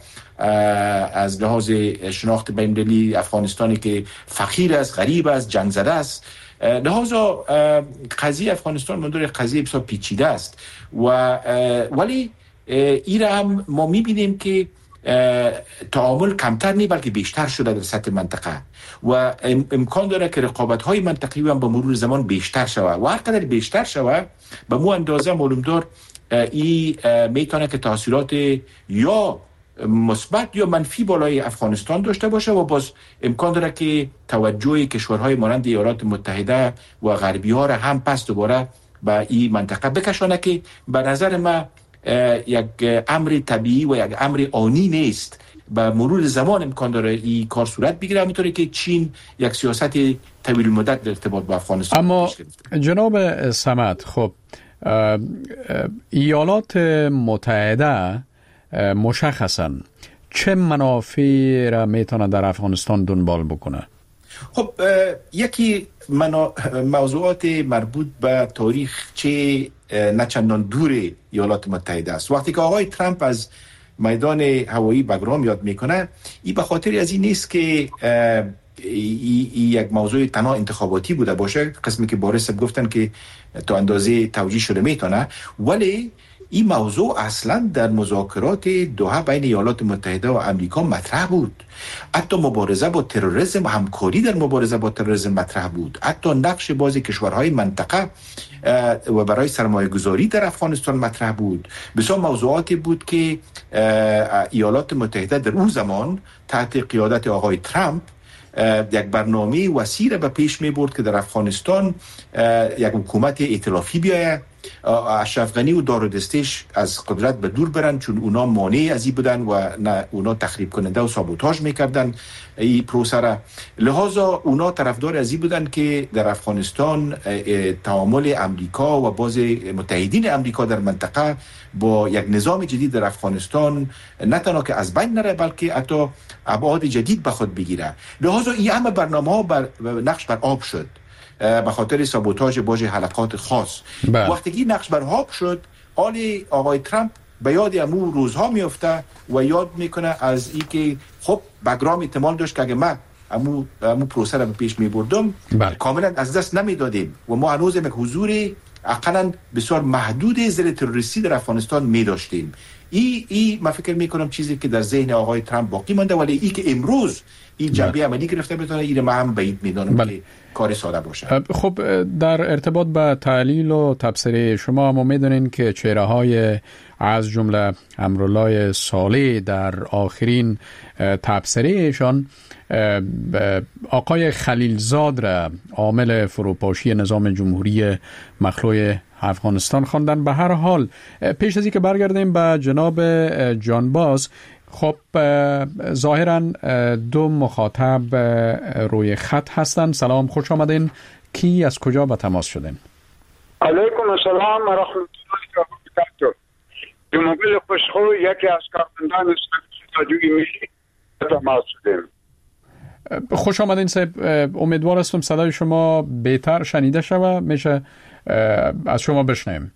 از لحاظ شناخت بین‌المللی، افغانستانی که فقیر است، غریب است، جنگ زده است. لحاظا قضیه افغانستان منظور قضیه بسیار پیچیده است و ولی این هم ما میبینیم که تعامل کمتر نی بلکه بیشتر شده در سطح منطقه و امکان داره که رقابت های منطقی هم به مرور زمان بیشتر شود و هر قدر بیشتر شود به مو اندازه معلوم دار این میتونه که تاثیرات یا مثبت یا منفی بالای افغانستان داشته باشه و باز امکان داره که توجه کشورهای مانند ایالات متحده و غربی ها را هم پس دوباره به این منطقه بکشانه که به نظر من یک امر طبیعی و یک امر آنی نیست. به مرور زمان امکان داره این کار صورت بگیره، همینطوری که چین یک سیاست طویل مدت در ارتباط با افغانستان. اما جناب صمد، خب ایالات متحده مشخصاً چه منافعی را میتونه در افغانستان دنبال بکنه؟ خب یکی منا... موضوعات مربوط به تاریخ چه نه چندان دور ایالات متحده است. وقتی که آقای ترامپ از میدان هوایی بگرام یاد میکنه، این به خاطر از این نیست که ای, ای یک موضوع تنها انتخاباتی بوده باشه، قسمی که بارس گفتن که تا اندازه توجیه شده میتونه، ولی این موضوع اصلا در مذاکرات دوحه بین ایالات متحده و امریکا مطرح بود. حتی مبارزه با تروریسم، همکاری در مبارزه با تروریسم مطرح بود. حتی نقش بازی کشورهای منطقه و برای سرمایه گذاری در افغانستان مطرح بود. بسیار موضوعاتی بود که ایالات متحده در اون زمان تحت قیادت آقای ترامپ یک برنامه وسیع را به پیش می برد که در افغانستان یک حکومت ائتلافی بیاید، اشرف غنی و دار و دستش از قدرت به دور برن، چون اونا مانع از این بودن و نه اونا تخریب کننده و سابوتاژ میکردن این پروسه را. لحاظا اونا طرفدار از این بودن که در افغانستان تعامل امریکا و باز متحدین امریکا در منطقه با یک نظام جدید در افغانستان نه تنها که از بین نره بلکه حتی ابعاد جدید به خود بگیره. لحاظا این همه برنامه‌ها بر نقش بر آب شد به خاطر سابوتاژ باج حلقات خاص. بله. وقتی که نقش بر آب شد، آل آقای ترامپ به یاد امو روزها میفته و یاد میکنه از این که خب بگرام احتمال داشت که اگه من امو امو پروسه رو به پیش میبردم بله. کاملا از دست نمیدادیم و ما هنوز یک حضور اقلا بسیار محدود ضد تروریستی در افغانستان میداشتیم. ای ای من فکر میکنم چیزی که در ذهن آقای ترامپ باقی مانده، ولی ای که امروز این جنبه عملی گرفته بتونه این ما هم بعید میدونم بله. که کار ساده باشه. خب در ارتباط با تحلیل و تبصره شما ما میدونین که چهره های از جمله امرالله صالح در آخرین تبصره ایشان آقای خلیلزاد را عامل فروپاشی نظام جمهوری مخلوع افغانستان خواندن. به هر حال پیش از اینکه برگردیم به جناب جانباز، خب ظاهراً دو مخاطب روی خط هستن. سلام، خوش آمدین. کی از کجا به تماس شدین؟ علیکم السلام و رحمت الله و برکاته. جمعه خوشخو یکی از کارمندان رادیوی ملی به تماس شدیم. خوش آمدین صاحب. امیدوار هستم صدای شما بهتر شنیده شود، میشه از شما بشنویم.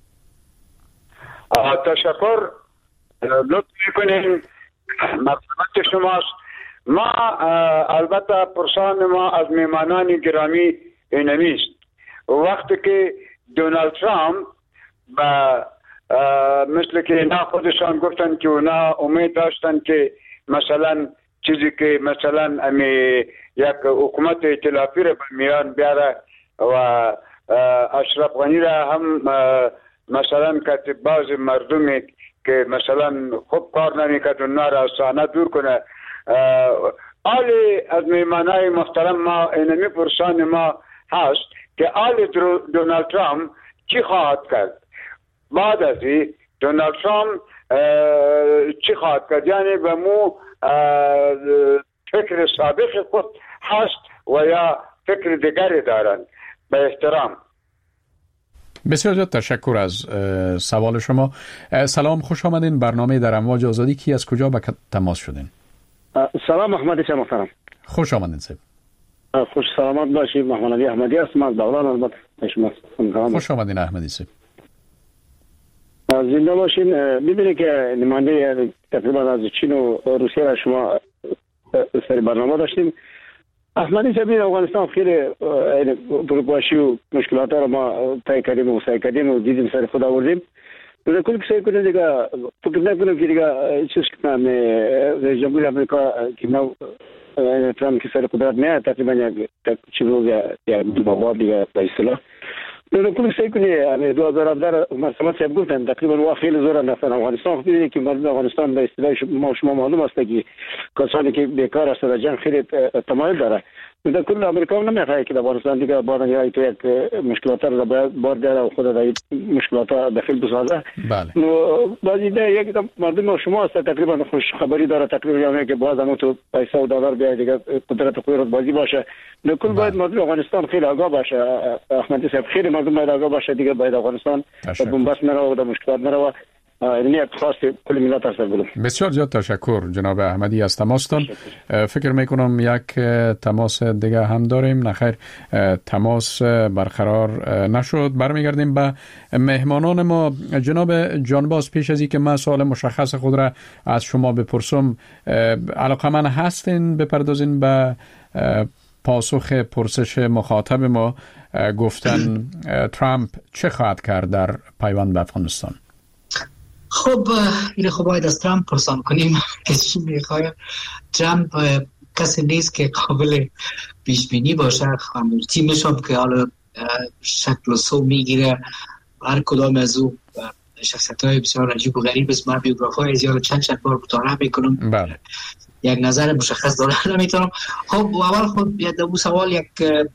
تشکر، لطف میکنیم، مرحمت شماست. ما البته پرسان ما از میمانان گرامی اینمیست. وقتی که دونالد ترامپ با مثل که اینا خودشان گفتن که اونا امید داشتن که مثلا چیزی که مثلا امی یک حکومت ائتلافی را میان بیاره و اشرف غنی را هم مثلا که بعض مردمی که مثلا خوب کار نمیکرد اونا را از صحنه دور کنه. آل از میمانای محترم ما اینمی پرسان ما هست که آل دونالد ترامپ چی خواهد کرد بعد از این؟ دونالد ترامپ چی خواهد کرد؟ یعنی به مو فکر سابق خود هست و یا فکر دیگری دارند؟ به احترام. بسیار زیاد تشکر از سوال شما. سلام، خوش آمدین. برنامه در امواج آزادی. کی از کجا به تماس شدین؟ سلام، محمد شما محترم. خوش آمدین صاحب. خوش سلامت باشید. محمد علی احمدی هستم از بغلان. البته شما خوش آمدین احمدی صاحب. زنده باشین. می‌بینید که نماینده تقریبا از چین و روسیه را شما سر برنامه داشتیم. احمدی سبیل افغانستان خیلی پروپاشی و مشکلات را ما طی کردیم و سعی کردیم و دیدیم سر خود آوردیم. در کل سعی کنیم دیگه فکر نکنیم که دیگه چیز کنم رئیس جمهور آمریکا که نو ترامپ که سر قدرت میاد تقریبا یک چیز روز یا دو ماه دیگه به اصطلاح در کل سعی کنیم دو هزار و هفده مرسمت صاحب گفتن تقریبا وقت خیلی زور نفر افغانستان خیلی که مردم افغانستان به اصطلاح ما شما معلوم است که کسانی که بیکار هستند در جنگ خیلی تمایل داره. در کل امریکا هم نمیخواد که افغانستان دیگه بعدا یا تو یک مشکلات را بار داره و خود در مشکلات داخل بسازه. بله. بعضی ده یک مردم شما است تقریبا خوش خبری داره تقریبا یعنی که بعضا اون تو پیسه و دلار بیاد دیگه قدرت قدرت بازی باشه. در کل باید مردم افغانستان خیلی آگاه باشه. احمدی صاحب خیلی مردم باید آگاه باشه دیگه باید افغانستان بنبست نره و در مشکلات نره. اینی خاص کل ملت هست بودم. بسیار زیاد تشکر جناب احمدی از تماستان. فکر میکنم یک تماس دیگه هم داریم. نخیر تماس برقرار نشد. برمیگردیم به مهمانان ما. جناب جانباز پیش از این که من سوال مشخص خود را از شما بپرسم علاقمند هستین بپردازین به پاسخ پرسش مخاطب ما گفتن ترامپ چه خواهد کرد در پیوند به افغانستان؟ خب این خب باید از ترامپ پرسان کنیم. کسی میخواید ترامپ کسی نیست که قابل پیش بینی باشه. تیمش هم که حالا شکل و سو میگیره هر کدام از او شخصیت های بسیار عجیب و غریب است. من بیوگرافی از یارو چند چند بار مطالعه میکنم. بله. یک نظر مشخص داره نمیتونم. خب اول خود یه دو سوال یک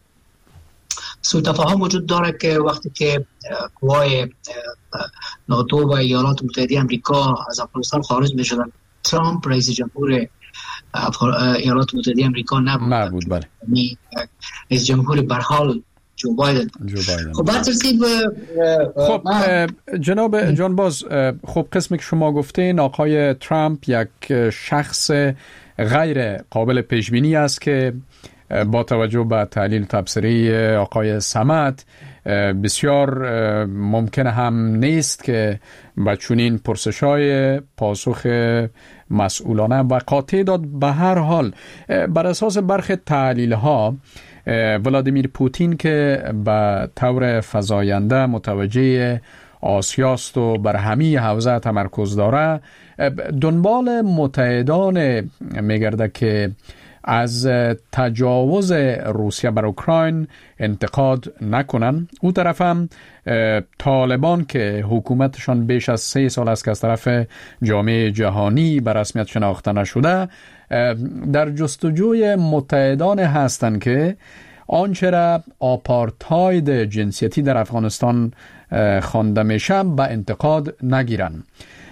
سوء تفاهم وجود داره که وقتی که قوای ناتو و ایالات متحده آمریکا از افغانستان خارج میشدن ترامپ رئیس جمهور ایالات متحده آمریکا نبود. نبود بله. رئیس جمهور به هر حال جو بایدن. جو بایدن. خب بعد ترتیب خب جناب جانباز خب قسمی که شما گفتین آقای ترامپ یک شخص غیر قابل پیش بینی است که با توجه به تحلیل تبصری آقای صمد بسیار ممکن هم نیست که با چنین پرسش‌های پاسخ مسئولانه و قاطع داد. به هر حال بر اساس برخی تحلیل‌ها ولادیمیر پوتین که به طور فزاینده متوجه آسیاست و بر همه حوزه تمرکز داره دنبال متحدان میگرده که از تجاوز روسیه بر اوکراین انتقاد نکنن. او طرف هم طالبان که حکومتشان بیش از سه سال است که از طرف جامعه جهانی به رسمیت شناخته نشده در جستجوی متحدان هستند که آنچه را آپارتاید جنسیتی در افغانستان خوانده میشه به انتقاد نگیرن.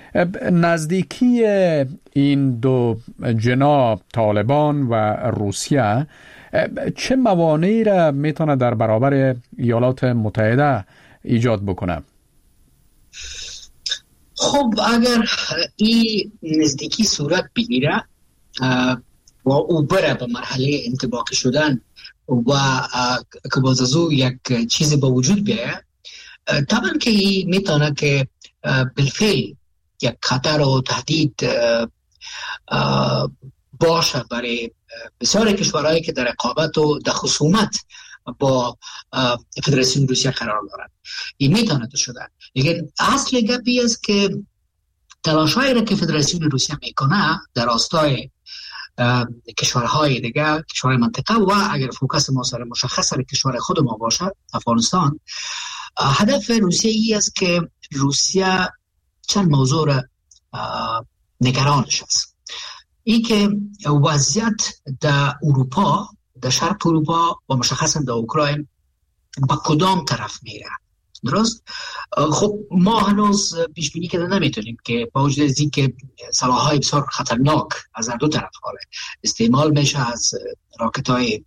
نزدیکی این دو جناح طالبان و روسیه چه موانعی را میتونه در برابر ایالات متحده ایجاد بکنه؟ خب اگر این نزدیکی صورت بگیره و او بره به مرحله انطباقی شدن و که باز از او یک چیزی با وجود بیاید طبعا که این میتونه که بالفعل یک خطر و تهدید باشه برای بسیار کشورهایی که در رقابت و در خصومت با فدراسیون روسیه قرار دارند. این میتونه تو شدن. لیکن اصل گپی است که تلاشایی را که فدراسیون روسیه میکنه در راستای کشورهای دیگه، کشورهای منطقه و اگر فوکس ما سر مشخص سر کشور خود ما باشه افغانستان، هدف روسیه ای است که روسیه چند موضوع را نگرانش است. این که وضعیت در اروپا، در شرق اروپا و مشخصا در اوکراین با کدام طرف میره. درست؟ خب ما هنوز پیش بینی کرده نمیتونیم که با وجود از اینکه سلاح‌های بسیار خطرناک از هر دو طرف حاله استعمال میشه، از راکت‌های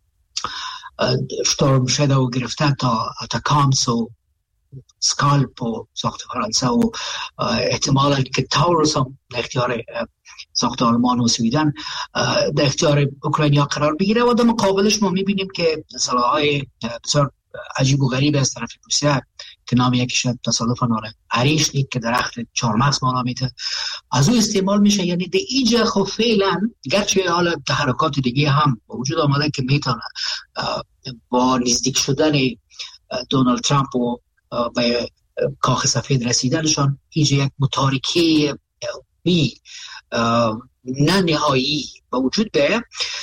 شتورم شادو گرفته تا اتاکامس و سکالپ و ساخت فرانسه و احتمالا که تاورس هم در اختیار ساخت آلمان و سویدن در اختیار اوکراینیا قرار بگیره و در مقابلش ما میبینیم که سلاح‌های بسیار عجیب و غریب از طرف روسیه که نام یکیش تصادفاً آره عریش نیست که درخت چهارمغز مالا میته، از او استعمال میشه. یعنی در اینجا خب فعلا گرچه حالا تحرکات دیگه هم با وجود آمده که میتونه با نزدیک شدن دونالد ترامپ و به کاخ سفید رسیدنشان اینجا یک متارکه بی نه نهایی با وجود به،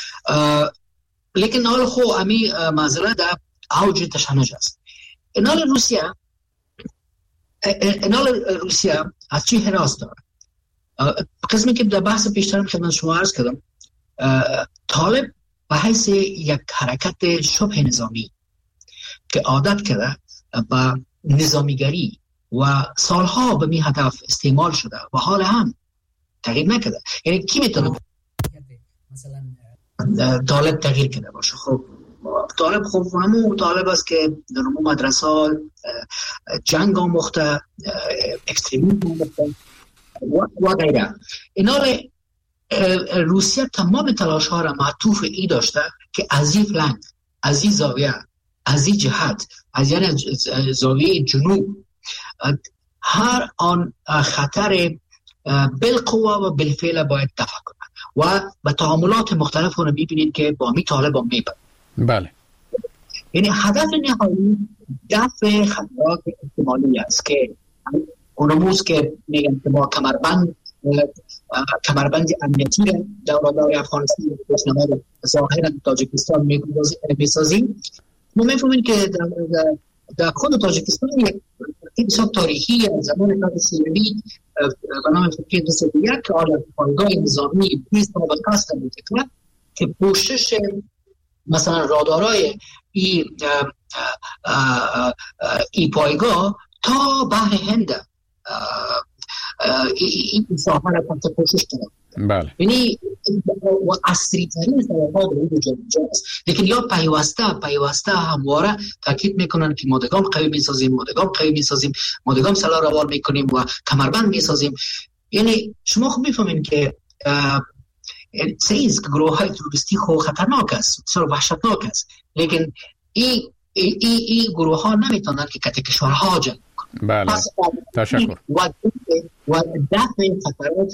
لیکن حال خو امی مسئله در اوج تشنج است. انال روسیه انال روسیه از چی حراس داره؟ قسمی که در بحث پیشترم خدمت شما عرض کردم، طالب به حیث یک حرکت شبه نظامی که عادت کرده به نظامیگری و سالها به می هدف استعمال شده و حال هم تغییر نکرده. یعنی کی میتونه مثلا طالب تغییر کرده باشه؟ خب طالب خب همون طالب است که در همون مدرسه جنگ آموخته، اکستریمیسم آموخته و غیره. اینا روسیه تمام تلاش ها را معطوف ای داشته که از این فلنگ، از این زاویه، از این جهت، از یعنی زاویه جنوب هر آن خطر بالقوه و بالفعل باید دفع کنه و به تعاملات مختلف رو ببینید که با می طالب هم میبرد. بله. یعنی هدف نهایی دفع خطرات احتمالی است که اونموز که میگن که ما کمربند کمربند امنیتی را دورادار افغانستان بشنمار ظاهرا تاجیکستان میسازیم. ما میفهمیم که در, در, در خود تاجیکستان یک بسیار تاریخی زمان کار سیروی به نام فکر دستویت که آلت پایگاه نظامی بیست و کاست میتکنه که پوشش مثلا رادارای ای, ای پایگاه تا بحر هند این ساحه را تحت پوشش کنه. بله. یعنی و اصری ترین سراحا به این جا است. لیکن یا پیوسته پیوسته همواره تاکید میکنن که مادگام قوی میسازیم، مادگام قوی میسازیم، مادگام سلاح روال میکنیم و کمربند میسازیم. یعنی شما خب میفهمین که سیز که گروه های تروریستی خو خطرناک است، بسیار وحشتناک است، لیکن این ای ای ای گروه ها نمیتونن که کت کشورها جنگ کنن. بله. تشکر. و و دفع خطرات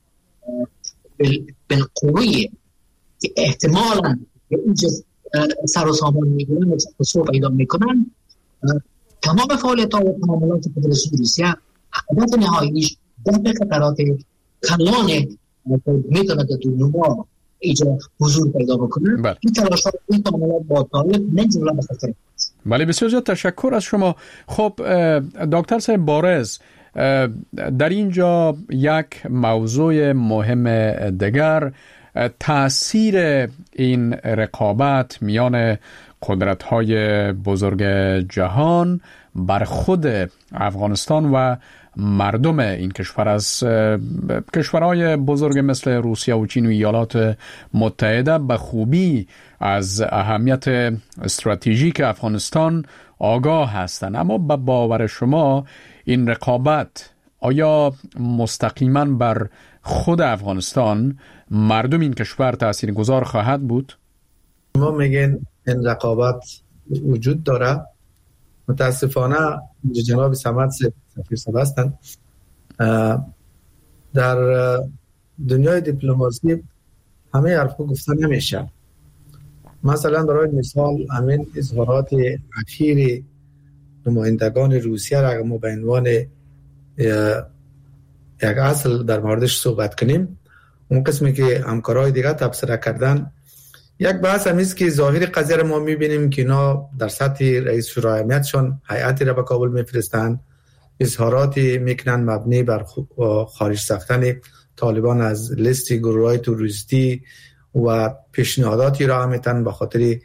بالقوی که احتمالاً اینجا سر و سامان میگیرن و خسرو پیدا میکنن، تمام فعالیت ها و تعاملات فدراسیون روسیه هدف نهاییش دفع خطرات کلان میتونه در دنیا اینجا حضور پیدا بکنن. بله. این تلاشات این تعاملات با طالب نجمله بخطر. بله، بسیار زیاد تشکر از شما. خب دکتر صاحب بارز، در اینجا یک موضوع مهم دیگر تأثیر این رقابت میان قدرت‌های بزرگ جهان بر خود افغانستان و مردم این کشور از کشورهای بزرگ مثل روسیه و چین و ایالات متحده به خوبی از اهمیت استراتژیک افغانستان آگاه هستند. اما به باور شما این رقابت آیا مستقیما بر خود افغانستان، مردم این کشور تاثیرگذار خواهد بود؟ ما میگن این رقابت وجود داره. متاسفانه جناب صمد سفیر سبستن در دنیای دیپلماسی همه حرفا گفته نمیشه. مثلا برای مثال همین اظهارات اخیر نمایندگان روسیه را ما به عنوان یک اصل در موردش صحبت کنیم، اون قسمی که همکارای دیگه تبصره کردن، یک بحث هم است که ظاهر قضیه را ما میبینیم که اینا در سطح رئیس شورای امنیتشون هیئتی را به کابل میفرستن، اظهاراتی میکنن مبنی بر خارج ساختن طالبان از لیست گروه‌های تروریستی و پیشنهاداتی را میتن به خاطر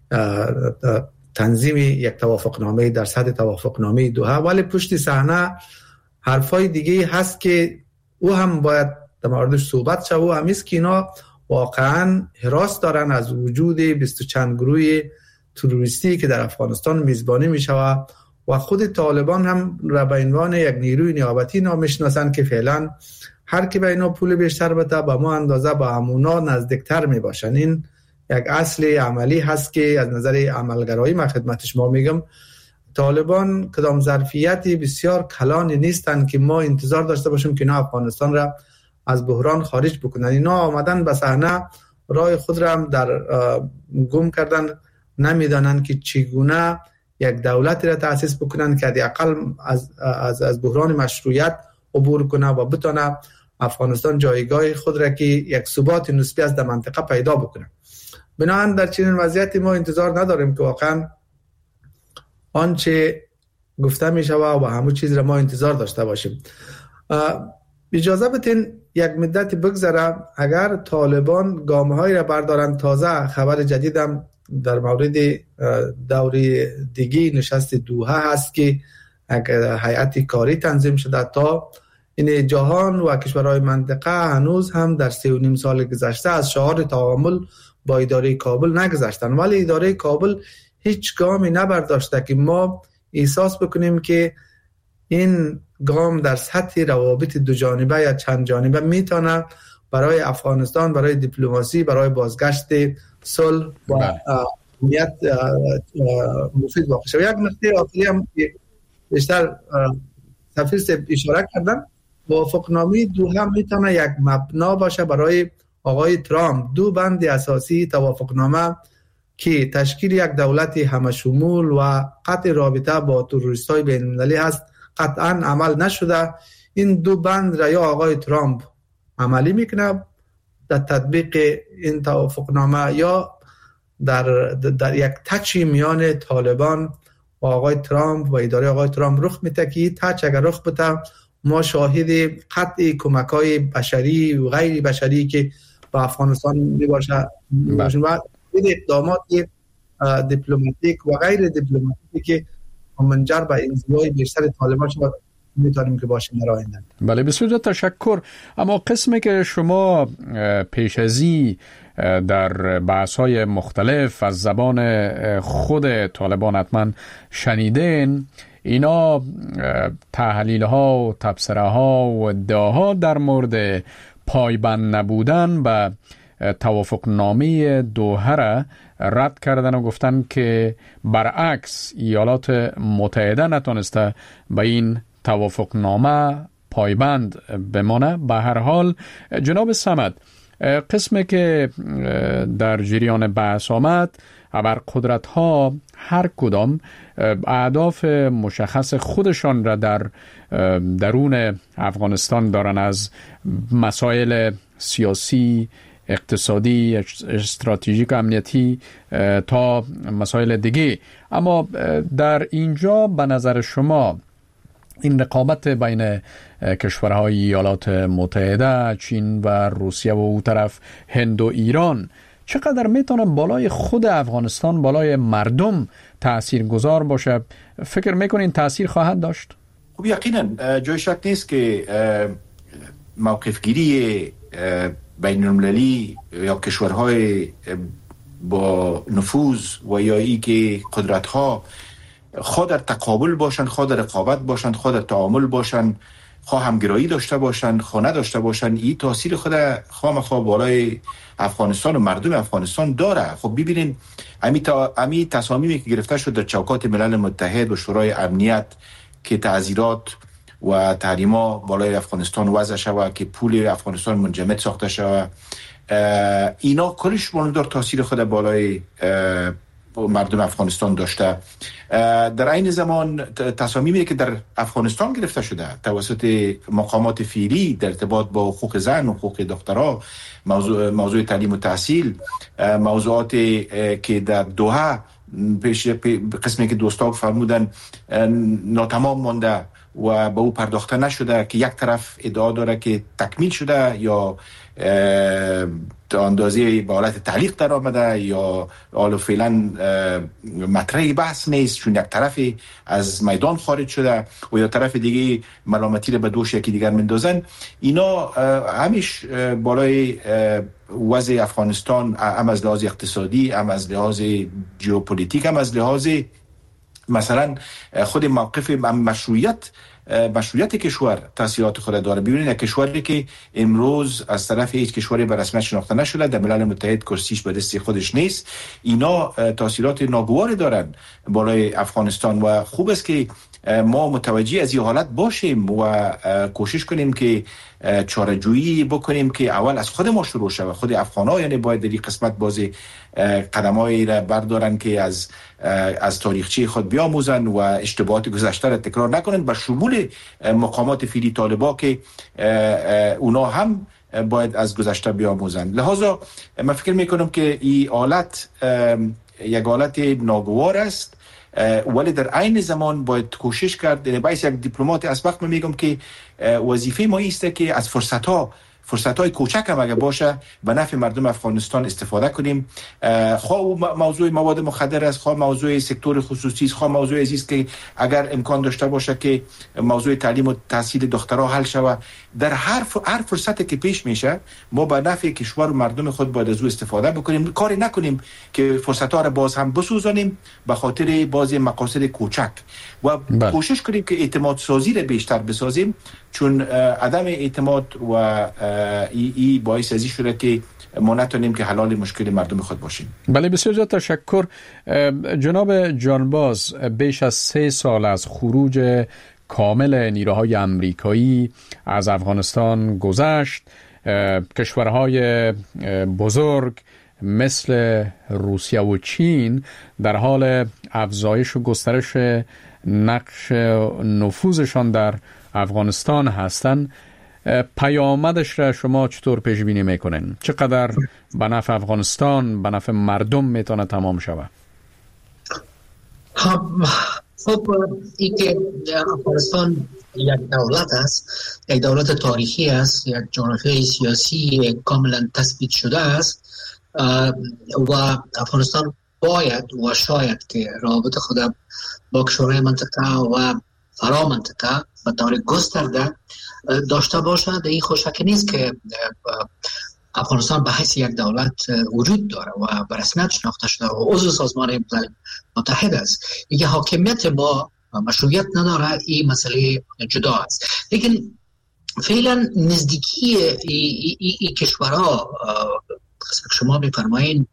تنظیم یک توافقنامه در سطح توافقنامه دوحه، ولی پشت صحنه حرفای دیگه هست که او هم باید در موردش صحبت شد و همیست که اینا واقعا هراس دارن از وجود بیست و چند گروه تروریستی که در افغانستان میزبانی میشود و خود طالبان هم را به عنوان یک نیروی نیابتی نامیشناسن که فعلا هر کی به اینا پول بیشتر بده به ما اندازه با همونا نزدیکتر میباشن. این یک اصل عملی هست که از نظر عملگرایی من خدمت شما میگم طالبان کدام ظرفیتی بسیار کلانی نیستن که ما انتظار داشته باشیم که اینا افغانستان را از بحران خارج بکنن. اینا آمدن به صحنه راه خود را هم در گم کردن، نمیدانند که چگونه یک دولتی را تأسیس بکنن که حداقل از از از بحران مشروعیت عبور کنه و بتونه افغانستان جایگاه خود را که یک ثبات نسبی از در منطقه پیدا بکنه. بنابراین در چنین وضعیتی ما انتظار نداریم که واقعا آنچه گفته می شود و همون چیز را ما انتظار داشته باشیم. اجازه بدین یک مدت بگذره. اگر طالبان گام‌هایی را بردارن، تازه خبر جدیدم در مورد دوره دیگه نشست دوحه هست که یک هیئت کاری تنظیم شده تا این جهان و کشورهای منطقه هنوز هم در سه و نیم سال گذشته از شعار تعامل با اداره کابل نگذشتن، ولی اداره کابل هیچ گامی نبرداشته که ما احساس بکنیم که این گام در سطح روابط دو جانبه یا چند جانبه میتونه برای افغانستان، برای دیپلماسی، برای بازگشت صلح و امنیت مفید واقع شود. یک نکته آخری هم که بیشتر سفیر صاحب اشاره کردن، موافقتنامه دوحه میتونه یک مبنا باشه برای آقای ترامپ. دو بند اساسی توافقنامه که تشکیل یک دولت همشمول و قطع رابطه با تروریست‌های بین‌المللی هست قطعا عمل نشده. این دو بند را یا آقای ترامپ عملی میکنه در تطبیق این توافقنامه یا در, در یک تچی میان طالبان و آقای ترامپ و اداره آقای ترامپ رخ میده که تچ اگر رخ بده ما شاهد قطع کمک‌های بشری و غیر بشری که به افغانستان میباشه و اقدامات دیپلماتیک و غیر دیپلماتیکی که منجر به انزوای بیشتر طالبان شد میتونیم که باشه در آینده. بله بسیار تشکر. اما قسمی که شما پیش ازی در بحث‌های مختلف از زبان خود طالبان حتما شنیدین، اینا تحلیل‌ها و تبصره‌ها و ادعاها در مورد پایبند نبودن به توافقنامه دوحه را رد کردن و گفتن که برعکس ایالات متحده نتونسته به این توافقنامه پایبند بمانه. به هر حال جناب صمد، قسمی که در جریان بحث آمد ابرقدرت ها هر کدام اهداف مشخص خودشان را در درون افغانستان دارن، از مسائل سیاسی، اقتصادی، استراتژیک و امنیتی تا مسائل دیگه. اما در اینجا به نظر شما این رقابت بین کشورهای ایالات متحده، چین و روسیه و او طرف هند و ایران چقدر میتونه بالای خود افغانستان، بالای مردم تأثیر گذار باشه؟ فکر میکنین تأثیر خواهد داشت؟ خب یقینا جای شک نیست که موقف گیری بین المللی یا کشورهای با نفوذ و یا ای که قدرت‌ها خود در تقابل باشند، خود در رقابت باشند، خود در تعامل باشند، خواه همگرایی داشته باشند، خواه نداشته باشند، این تاثیر خود خواه مخواه بالای افغانستان و مردم افغانستان داره. خب ببینین امی, تا، امی تصامیمی که گرفته شد در چوکات ملل متحد و شورای امنیت که تعزیرات و تحریما بالای افغانستان وضع شود، که پول افغانستان منجمد ساخته شود، اینا کلش ماندار تاثیر خود بالای مردم افغانستان داشته. در این زمان تصامیمی که در افغانستان گرفته شده توسط مقامات فعلی در ارتباط با حقوق زن و حقوق دخترها، موضوع موضوع تعلیم و تحصیل، موضوعات که در دوحه پیش قسمی که دوستا فرمودن ناتمام مانده و به او پرداخته نشده، که یک طرف ادعا داره که تکمیل شده یا تا اندازه به حالت تعلیق در آمده یا حالا فعلا مطرح بحث نیست چون یک طرفی از میدان خارج شده و یا طرف دیگه ملامتی رو به دوش یکی دیگر مندازن. اینا همیش بالای وضع افغانستان هم از لحاظ اقتصادی، هم از لحاظ ژئوپلیتیک، هم از لحاظ مثلا خود موقف مشروعیت مشروعیت کشور تاثیرات خود داره. ببینید یک کشوری که امروز از طرف هیچ کشوری به رسمیت شناخته نشده، در ملل متحد کرسیش به دست خودش نیست، اینا تاثیرات ناگواری دارن بالای افغانستان و خوب است که ما متوجه از این حالت باشیم و کوشش کنیم که چاره‌جویی بکنیم که اول از خود ما شروع شود. خود افغان‌ها یعنی باید در این قسمت بازی قدم‌هایی را بردارن که از از تاریخچه خود بیاموزن و اشتباهات گذشته را تکرار نکنن، به شمول مقامات فعلی طالبا که اونا هم باید از گذشته بیاموزن. لذا من فکر میکنم که این حالت یک حالت ناگوار است، ولی در عین زمان باید کوشش کرد. یعنی باید یک دیپلمات از وقت من میگم که وظیفه ما ایسته که از فرصت ها فرصت های کوچک هم اگه باشه به نفع مردم افغانستان استفاده کنیم. خواه موضوع مواد مخدر است، خواه موضوع سکتور خصوصی است، خواه موضوع عزیز که اگر امکان داشته باشه که موضوع تعلیم و تحصیل دخترها حل شود، در هر هر فرصتی که پیش میشه ما به نفع کشور و مردم خود باید از او استفاده بکنیم. کاری نکنیم که فرصت ها را باز هم بسوزانیم به خاطر بعضی مقاصد کوچک و بله. کوشش کنیم که اعتماد سازی را بیشتر بسازیم، چون عدم اعتماد و ای, ای باعث ازی شده که ما نتونیم که حلال مشکل مردم خود باشیم. بله بسیار زیاد تشکر. جناب جانباز، بیش از سه سال از خروج کامل نیروهای امریکایی از افغانستان گذشت. کشورهای بزرگ مثل روسیه و چین در حال افزایش و گسترش نقش نفوذشان در افغانستان هستند. پیامدش را شما چطور پیش بینی میکنین؟ چقدر به نفع افغانستان، به نفع مردم میتونه تمام شود؟ خب این که افغانستان یک دولت است، یک دولت تاریخی است، یک جغرافیای سیاسی کاملا تثبیت شده است و افغانستان باید و شاید که روابط خود با کشورهای منطقه و فرا منطقه به طور گسترده داشته باشد. این خوشک نیست که افغانستان به حیث یک دولت وجود داره و به رسمیت شناخته شده و عضو سازمان ملل متحد است. اینکه حاکمیت ما مشروعیت نداره، این مسئله جدا است. لیکن فعلا نزدیکی این کشورها شما می‌فرمایید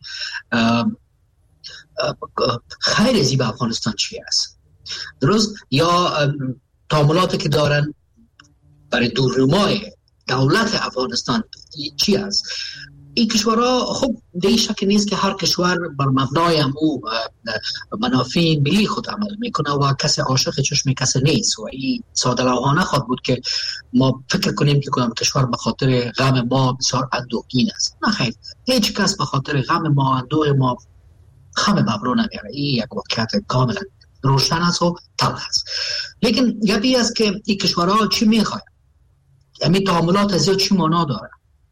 خیر زی به افغانستان چی است؟ درست؟ یا تعاملاتی که دارن برای دورنمای دولت افغانستان چی است؟ این کشورها خب دیگه شک نیست که هر کشور بر مبنای همو منافع ملی خود عمل میکنه و کسی عاشق چشم کسی نیست و این ساده لوحانه خواهد بود که ما فکر کنیم که کدام کشور به خاطر غم ما بسیار اندوهگین است. نه خیر، هیچ کس به خاطر غم ما اندوه ما خم مبرو نمیاره. این یک واقعیت کاملا روشن است و تلخ است. لیکن گپی است که این کشورها چی میخواهند، یعنی تعاملات از چی معنا داره.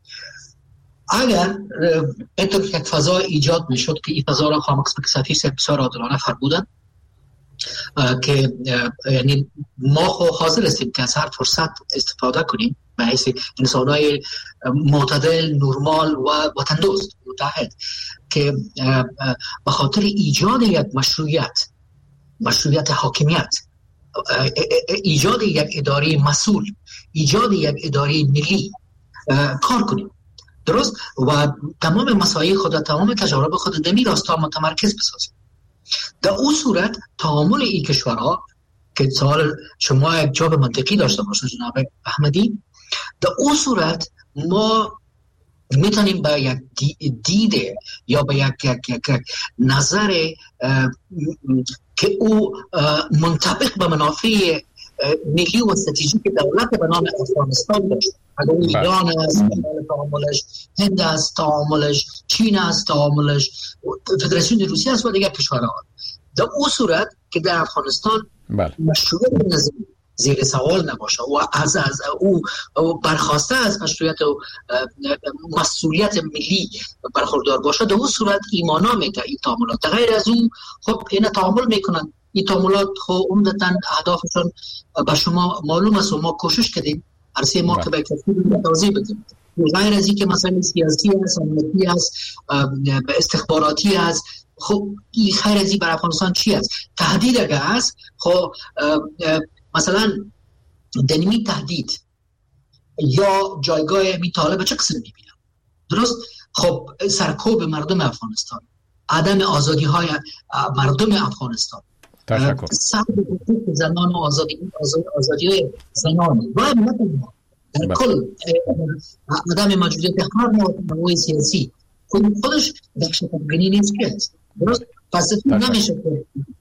اگر اینطور یک فضا ایجاد میشد که این فضا را خامکس بکساتی سے بسیار عادلانه فرمودن که یعنی ما خو حاضر هستیم که از هر فرصت استفاده کنیم به حیث انسانهای معتدل، نورمال و وطن دوست متحد که به خاطر ایجاد یک مشروعیت مشروعیت حاکمیت، ایجاد یک اداره مسئول، ایجاد یک اداره ملی کار کنیم. درست؟ و تمام مسائل خود، تمام تجارب خود دمی راستا متمرکز بسازیم. در اون صورت تعامل این کشورها که سوال شما یک جواب منطقی داشته باشه جناب احمدی، در اون صورت ما میتونیم به یک دیده یا به یک, یک, یک نظر که او منطبق به منافع ملی و استراتژیک دولت به نام افغانستان داشت. اگر ایران است تعاملش، هند است تعاملش، چین است تعاملش، فدراسیون روسیه است و دیگر کشورها. در اون صورت که در افغانستان مشروعیت نظام زیر سوال نباشه و از از او برخواسته از مشروعیت و مسئولیت ملی برخوردار باشه، در اون صورت ایمانا میده این تعاملات. غیر از اون خب این تعامل میکنن. این تعاملات خب عمدتاً اهدافشون به شما معلوم است و ما کوشش کردیم عرصه ما که به کسی توضیح بدیم. غیر از این که مثلا سیاسی است، امنیتی است، استخباراتی است، خب این خیر از این بر افغانستان چی است؟ تهدید اگر است خب مثلا دنیمی تهدید یا جایگاه می طالب چه قسم میبینم؟ درست؟ خب سرکوب مردم افغانستان، عدم آزادی های مردم افغانستان، تشکر. سلب حقوق زنان و آزادی آزادی زنان و مردم در کل عدم موجودیت هر نوع سیاسی خودش دهشت افغانی نیست که درست؟ پس نمیشه که